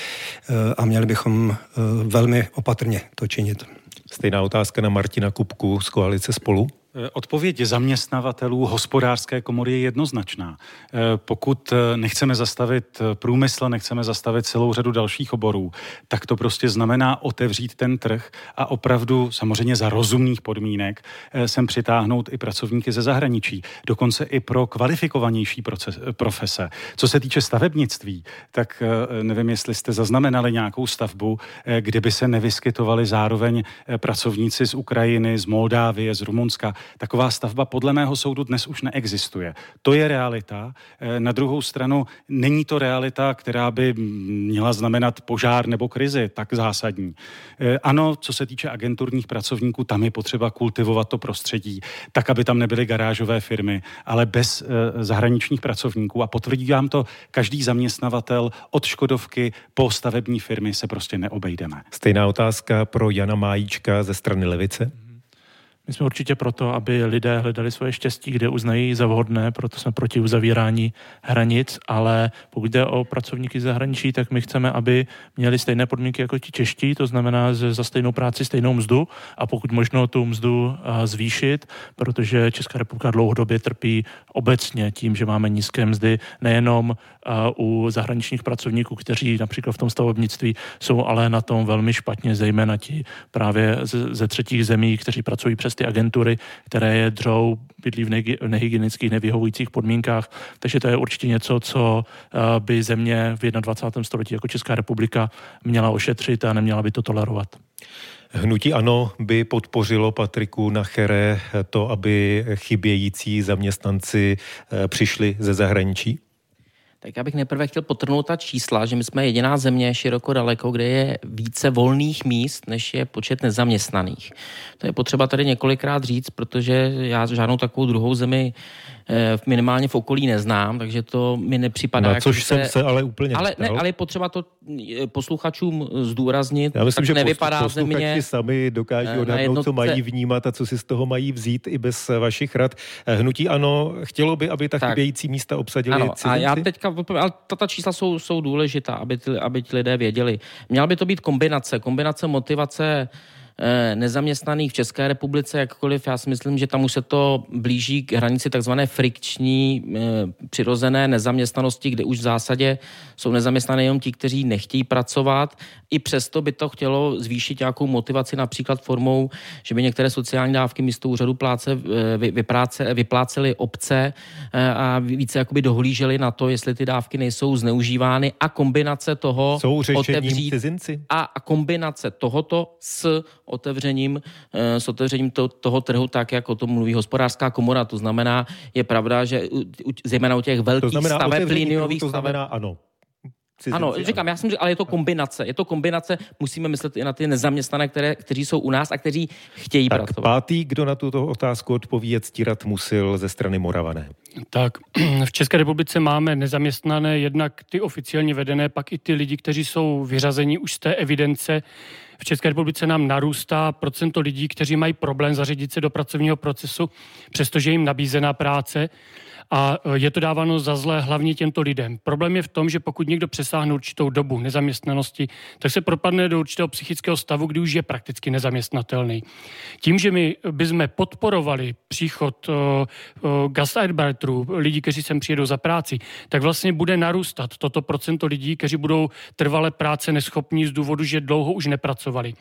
a měli bychom velmi opatrně to činit. Stejná otázka na Martina Kupku z koalice Spolu. Odpověď zaměstnavatelů Hospodářské komory je jednoznačná. Pokud nechceme zastavit průmysl, nechceme zastavit celou řadu dalších oborů, tak to prostě znamená otevřít ten trh a opravdu samozřejmě za rozumných podmínek sem přitáhnout i pracovníky ze zahraničí, dokonce i pro kvalifikovanější profese. Co se týče stavebnictví, tak nevím, jestli jste zaznamenali nějakou stavbu, kde by se nevyskytovali zároveň pracovníci z Ukrajiny, z Moldávie, z Rumunska. Taková stavba podle mého soudu dnes už neexistuje. To je realita. Na druhou stranu není to realita, která by měla znamenat požár nebo krizi tak zásadní. Ano, co se týče agenturních pracovníků, tam je potřeba kultivovat to prostředí, tak, aby tam nebyly garážové firmy, ale bez zahraničních pracovníků, a potvrdí vám to každý zaměstnavatel, od Škodovky po stavební firmy se prostě neobejdeme. Stejná otázka pro Jana Májíčka ze strany Levice. My jsme určitě proto, aby lidé hledali svoje štěstí, kde uznají za vhodné, proto jsme proti uzavírání hranic, ale pokud jde o pracovníky z zahraničí, tak my chceme, aby měli stejné podmínky jako ti čeští, to znamená za stejnou práci stejnou mzdu, a pokud možno tu mzdu zvýšit, protože Česká republika dlouhodobě trpí obecně tím, že máme nízké mzdy, nejenom u zahraničních pracovníků, kteří například v tom stavebnictví jsou ale na tom velmi špatně, zejména ti právě ze třetích zemí, kteří pracují přes ty agentury, které je dřou, bydlí v nehygienických, nevyhovujících podmínkách. Takže to je určitě něco, co by země v 21. století jako Česká republika měla ošetřit a neměla by to tolerovat. Hnutí ANO by podpořilo, Patriku Nachere, to, aby chybějící zaměstnanci přišli ze zahraničí? Tak já bych nejprve chtěl podtrhnout ta čísla, že my jsme jediná země široko daleko, kde je více volných míst, než je počet nezaměstnaných. To je potřeba tady několikrát říct, protože já žádnou takovou druhou zemi minimálně v okolí neznám, takže to mi nepřipadá. Na což jsem se ale úplně ale je potřeba to posluchačům zdůraznit. Já myslím, že nevypadá posluchači sami dokáží odhadnout, co mají vnímat a co si z toho mají vzít i bez vašich rad. Hnutí ANO chtělo by, aby ta chybějící místa obsadili cizinci? A já teďka, ale ta čísla jsou důležitá, aby ti lidé věděli. Měla by to být kombinace motivace nezaměstnaných v České republice, jakkoliv já si myslím, že tam už se to blíží k hranici takzvané frikční přirozené nezaměstnanosti, kde už v zásadě jsou nezaměstnané jenom ti, kteří nechtějí pracovat. I přesto by to chtělo zvýšit nějakou motivaci, například formou, že by některé sociální dávky místo úřadu práce vyplácely obce a více jakoby dohlíželi na to, jestli ty dávky nejsou zneužívány, a kombinace toho jsou řešením cizinci. A kombinace tohoto s otevřením toho trhu, tak jak o tom mluví Hospodářská komora. To znamená, je pravda, že zejména u těch velkých staveb, liniových staveb. To znamená ano. Ano, říkám, já jsem říkal, ale je to kombinace, musíme myslet i na ty nezaměstnané, kteří jsou u nás a kteří chtějí pracovat. Pátý, kdo na tuto otázku odpoví, je Ctirad Musil ze strany Moravané. Tak, v České republice máme nezaměstnané jednak ty oficiálně vedené, pak i ty lidi, kteří jsou vyřazeni už z té evidence. V České republice nám narůstá procento lidí, kteří mají problém zařadit se do pracovního procesu, přestože jim nabízená práce, a je to dáváno za zlé hlavně těmto lidem. Problém je v tom, že pokud někdo přesáhne určitou dobu nezaměstnanosti, tak se propadne do určitého psychického stavu, kdy už je prakticky nezaměstnatelný. Tím, že my bychom podporovali příchod gastarbeiterů, lidí, kteří sem přijedou za práci, tak vlastně bude narůstat toto procento lidí, kteří budou trvale práce neschopní z důvodu, že dlouho už nepracovali.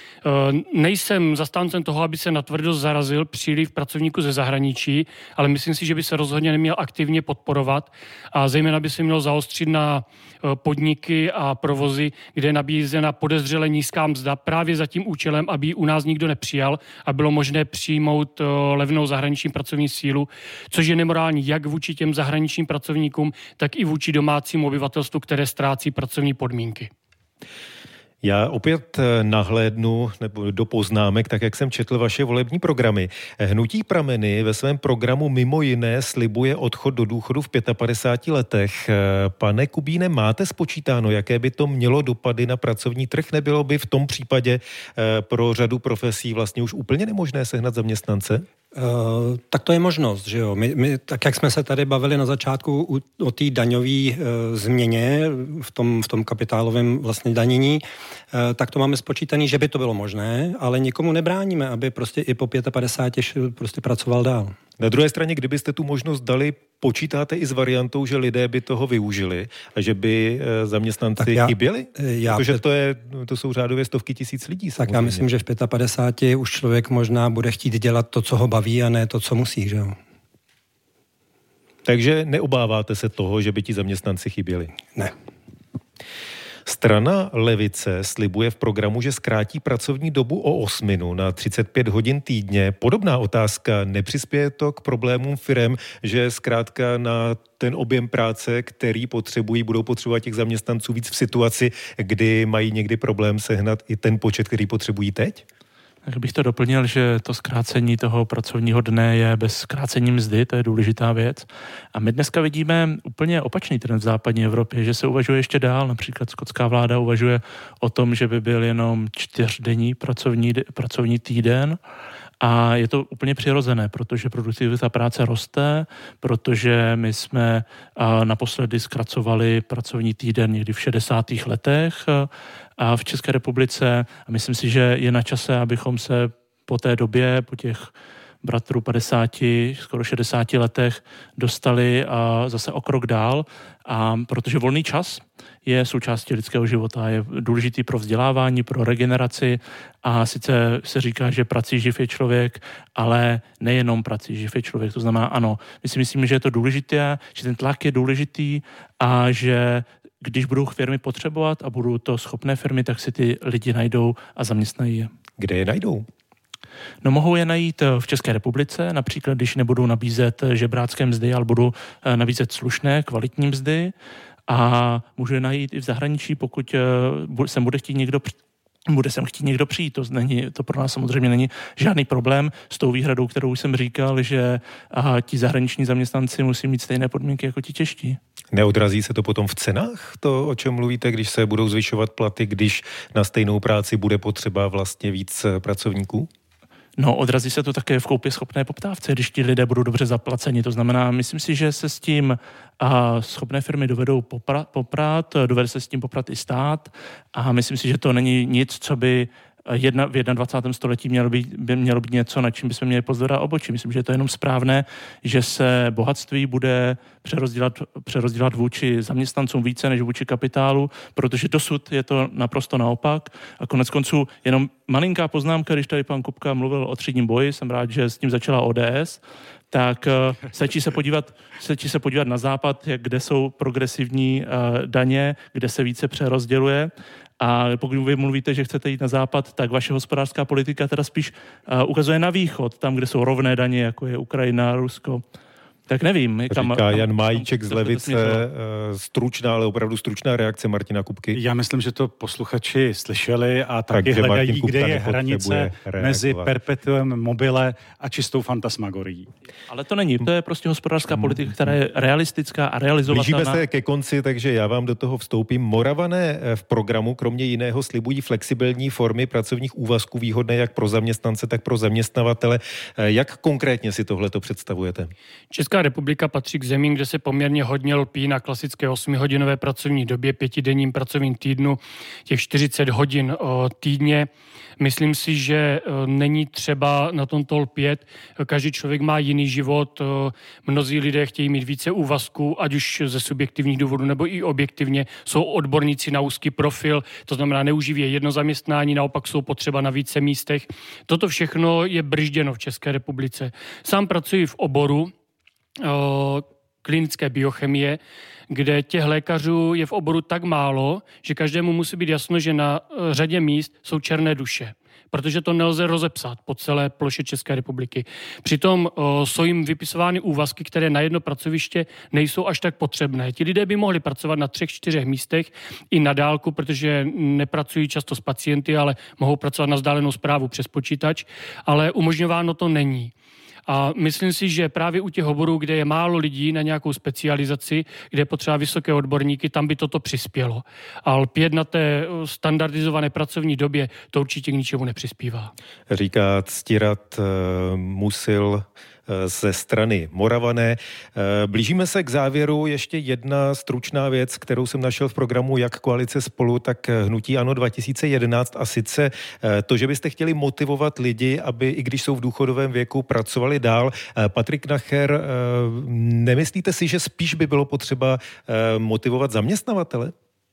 Nejsem zastáncem toho, aby se natvrdo zarazil příliv pracovníků ze zahraničí, ale myslím si, že by se rozhodně neměl aktivně podporovat a zejména by se mělo zaostřit na podniky a provozy, kde je nabízena podezřele nízká mzda právě za tím účelem, aby ji u nás nikdo nepřijal a bylo možné přijmout levnou zahraniční pracovní sílu, což je nemorální jak vůči těm zahraničním pracovníkům, tak i vůči domácímu obyvatelstvu, které ztrácí pracovní podmínky. Já opět nahlédnu nebo do poznámek, tak jak jsem četl vaše volební programy. Hnutí Prameny ve svém programu mimo jiné slibuje odchod do důchodu v 55 letech. Pane Kubíne, máte spočítáno, jaké by to mělo dopady na pracovní trh? Nebylo by v tom případě pro řadu profesí vlastně už úplně nemožné sehnat zaměstnance? Tak to je možnost, že jo. My, tak jak jsme se tady bavili na začátku o té daňové změně v tom kapitálovém vlastně danění, tak to máme spočítaný, že by to bylo možné, ale nikomu nebráníme, aby prostě i po 55 prostě pracoval dál. Na druhé straně, kdybyste tu možnost dali, počítáte i s variantou, že lidé by toho využili a že by zaměstnanci chyběli? Protože to jsou řádově stovky tisíc lidí. Tak já myslím, že v 55 už člověk možná bude chtít dělat to, co ho baví, a ne to, co musí, že jo? Takže neobáváte se toho, že by ti zaměstnanci chyběli? Ne. Strana levice slibuje v programu, že zkrátí pracovní dobu o 8 na 35 hodin týdně. Podobná otázka, nepřispěje to k problémům firem, že zkrátka na ten objem práce, který budou potřebovat těch zaměstnanců víc v situaci, kdy mají někdy problém sehnat i ten počet, který potřebují teď? Tak bych to doplnil, že to zkrácení toho pracovního dne je bez zkrácení mzdy, to je důležitá věc. A my dneska vidíme úplně opačný trend v západní Evropě, že se uvažuje ještě dál, například skotská vláda uvažuje o tom, že by byl jenom 4denní pracovní týden. A je to úplně přirozené, protože produktivita práce roste, protože my jsme naposledy zkracovali pracovní týden někdy v 60. letech a v České republice. A myslím si, že je na čase, abychom se po té době, po těch bratrů 50, skoro 60 letech dostali zase o krok dál, a protože volný čas je součástí lidského života, je důležitý pro vzdělávání, pro regeneraci a sice se říká, že prací živ je člověk, ale nejenom prací živ je člověk, to znamená ano, my si myslíme, že je to důležité, že ten tlak je důležitý a že když budou firmy potřebovat a budou to schopné firmy, tak si ty lidi najdou a zaměstnají je. Kde je najdou? No, mohou je najít v České republice, například když nebudou nabízet žebrácké mzdy, ale budou nabízet slušné, kvalitní mzdy, a můžu je najít i v zahraničí, pokud sem bude chtít někdo přijít. To pro nás samozřejmě není žádný problém s tou výhradou, kterou jsem říkal, že ti zahraniční zaměstnanci musí mít stejné podmínky jako ti čeští. Neodrazí se to potom v cenách, to, o čem mluvíte, když se budou zvyšovat platy, když na stejnou práci bude potřeba vlastně víc pracovníků? No, odrazí se to také v koupěschopné poptávce, když ti lidé budou dobře zaplaceni. To znamená, myslím si, že se s tím schopné firmy dovedou poprat, dovede se s tím poprat i stát a myslím si, že to není nic, co by v 21. století mělo být něco, nad čím bychom měli pozvedat obočí. Myslím, že je to jenom správné, že se bohatství bude přerozdělat vůči zaměstnancům více než vůči kapitálu, protože dosud je to naprosto naopak. A konec konců jenom malinká poznámka, když tady pan Kupka mluvil o třídním boji, jsem rád, že s tím začala ODS, tak stačí se podívat na západ, kde jsou progresivní daně, kde se více přerozděluje. A pokud vy mluvíte, že chcete jít na západ, tak vaše hospodářská politika teda spíš ukazuje na východ, tam, kde jsou rovné daně, jako je Ukrajina, Rusko. Tak nevím. Říká Jan Májíček z levice, stručná, ale opravdu stručná reakce Martina Kupky. Já myslím, že to posluchači slyšeli a taky hledají, kde je hranice mezi perpetuem mobile a čistou fantasmagorií. Ale to není, to je prostě hospodářská politika, která je realistická a realizovatelná. Blížíme se ke konci, takže já vám do toho vstoupím. Moravané v programu kromě jiného slibují flexibilní formy pracovních úvazků výhodné jak pro zaměstnance, tak pro zaměstnavatele. Jak konkrétně si tohleto představujete? Česká republika patří k zemím, kde se poměrně hodně lpí na klasické 8hodinové pracovní době, 5denním pracovním týdnu, těch 40 hodin týdně. Myslím si, že není třeba na tomto lpět. Každý člověk má jiný život. Mnozí lidé chtějí mít více úvazků, ať už ze subjektivních důvodů nebo i objektivně. Jsou odborníci na úzký profil, to znamená neuživí jedno zaměstnání, naopak jsou potřeba na více místech. Toto všechno je bržděno v České republice. Sám pracuji v oboru, klinické biochemie, kde těch lékařů je v oboru tak málo, že každému musí být jasno, že na řadě míst jsou černé duše, protože to nelze rozepsat po celé ploše České republiky. Přitom jsou jim vypisovány úvazky, které na jedno pracoviště nejsou až tak potřebné. Ti lidé by mohli pracovat na 3-4 místech i na dálku, protože nepracují často s pacienty, ale mohou pracovat na vzdálenou správu přes počítač, ale umožňováno to není. A myslím si, že právě u těch oborů, kde je málo lidí na nějakou specializaci, kde je potřeba vysoké odborníky, tam by toto přispělo. Ale 5 na té standardizované pracovní době to určitě k ničemu nepřispívá. Říká Ctirat Musil ze strany Moravané. Blížíme se k závěru. Ještě jedna stručná věc, kterou jsem našel v programu jak Koalice Spolu, tak Hnutí ANO 2011, a sice to, že byste chtěli motivovat lidi, aby, i když jsou v důchodovém věku, pracovali dál. Patrik Nacher, nemyslíte si, že spíš by bylo potřeba motivovat zaměstnavatele?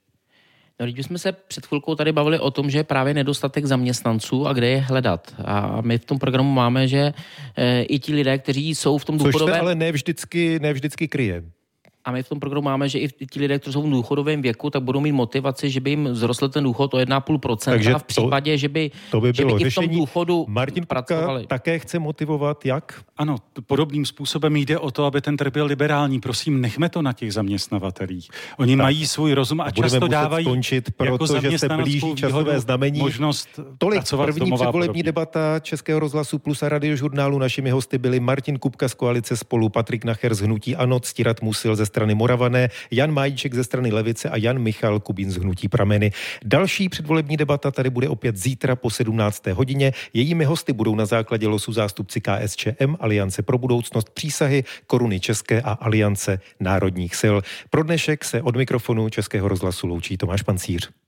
No, když jsme se před chvilkou tady bavili o tom, že je právě nedostatek zaměstnanců a kde je hledat. A my v tom programu máme, že i ti lidé, kteří jsou v tom důchodovém... Což se ale ne vždycky kryje. A my v tom programu máme, že i ti lidé, kteří jsou v důchodovém věku, tak budou mít motivaci, že by jim vzrostl ten důchod o 1,5%. Takže v případě, že by i v tom důchodu Martin pracovali. Kupka také chce motivovat jak? Ano, podobným způsobem jde o to, aby ten trh byl liberální. Prosím, nechme to na těch zaměstnavatelích. Oni mají svůj rozum a často dávají skončit, protože se blíží časové znamení. Možnost tolik první předvolební debata Českého rozhlasu Plus a Radiožurnálu. Našimi hosty byli Martin Kupka z Koalice Spolu, Patrik Nacher z Hnutí ANO, Ctirat Musil ze strany Moravané, Jan Majíček ze strany Levice a Jan Michal Kubín z Hnutí Prameny. Další předvolební debata tady bude opět zítra po 17. hodině. Jejími hosty budou na základě losu zástupci KSČM, Aliance pro budoucnost, Přísahy, Koruny České a Aliance národních sil. Pro dnešek se od mikrofonu Českého rozhlasu loučí Tomáš Pancíř.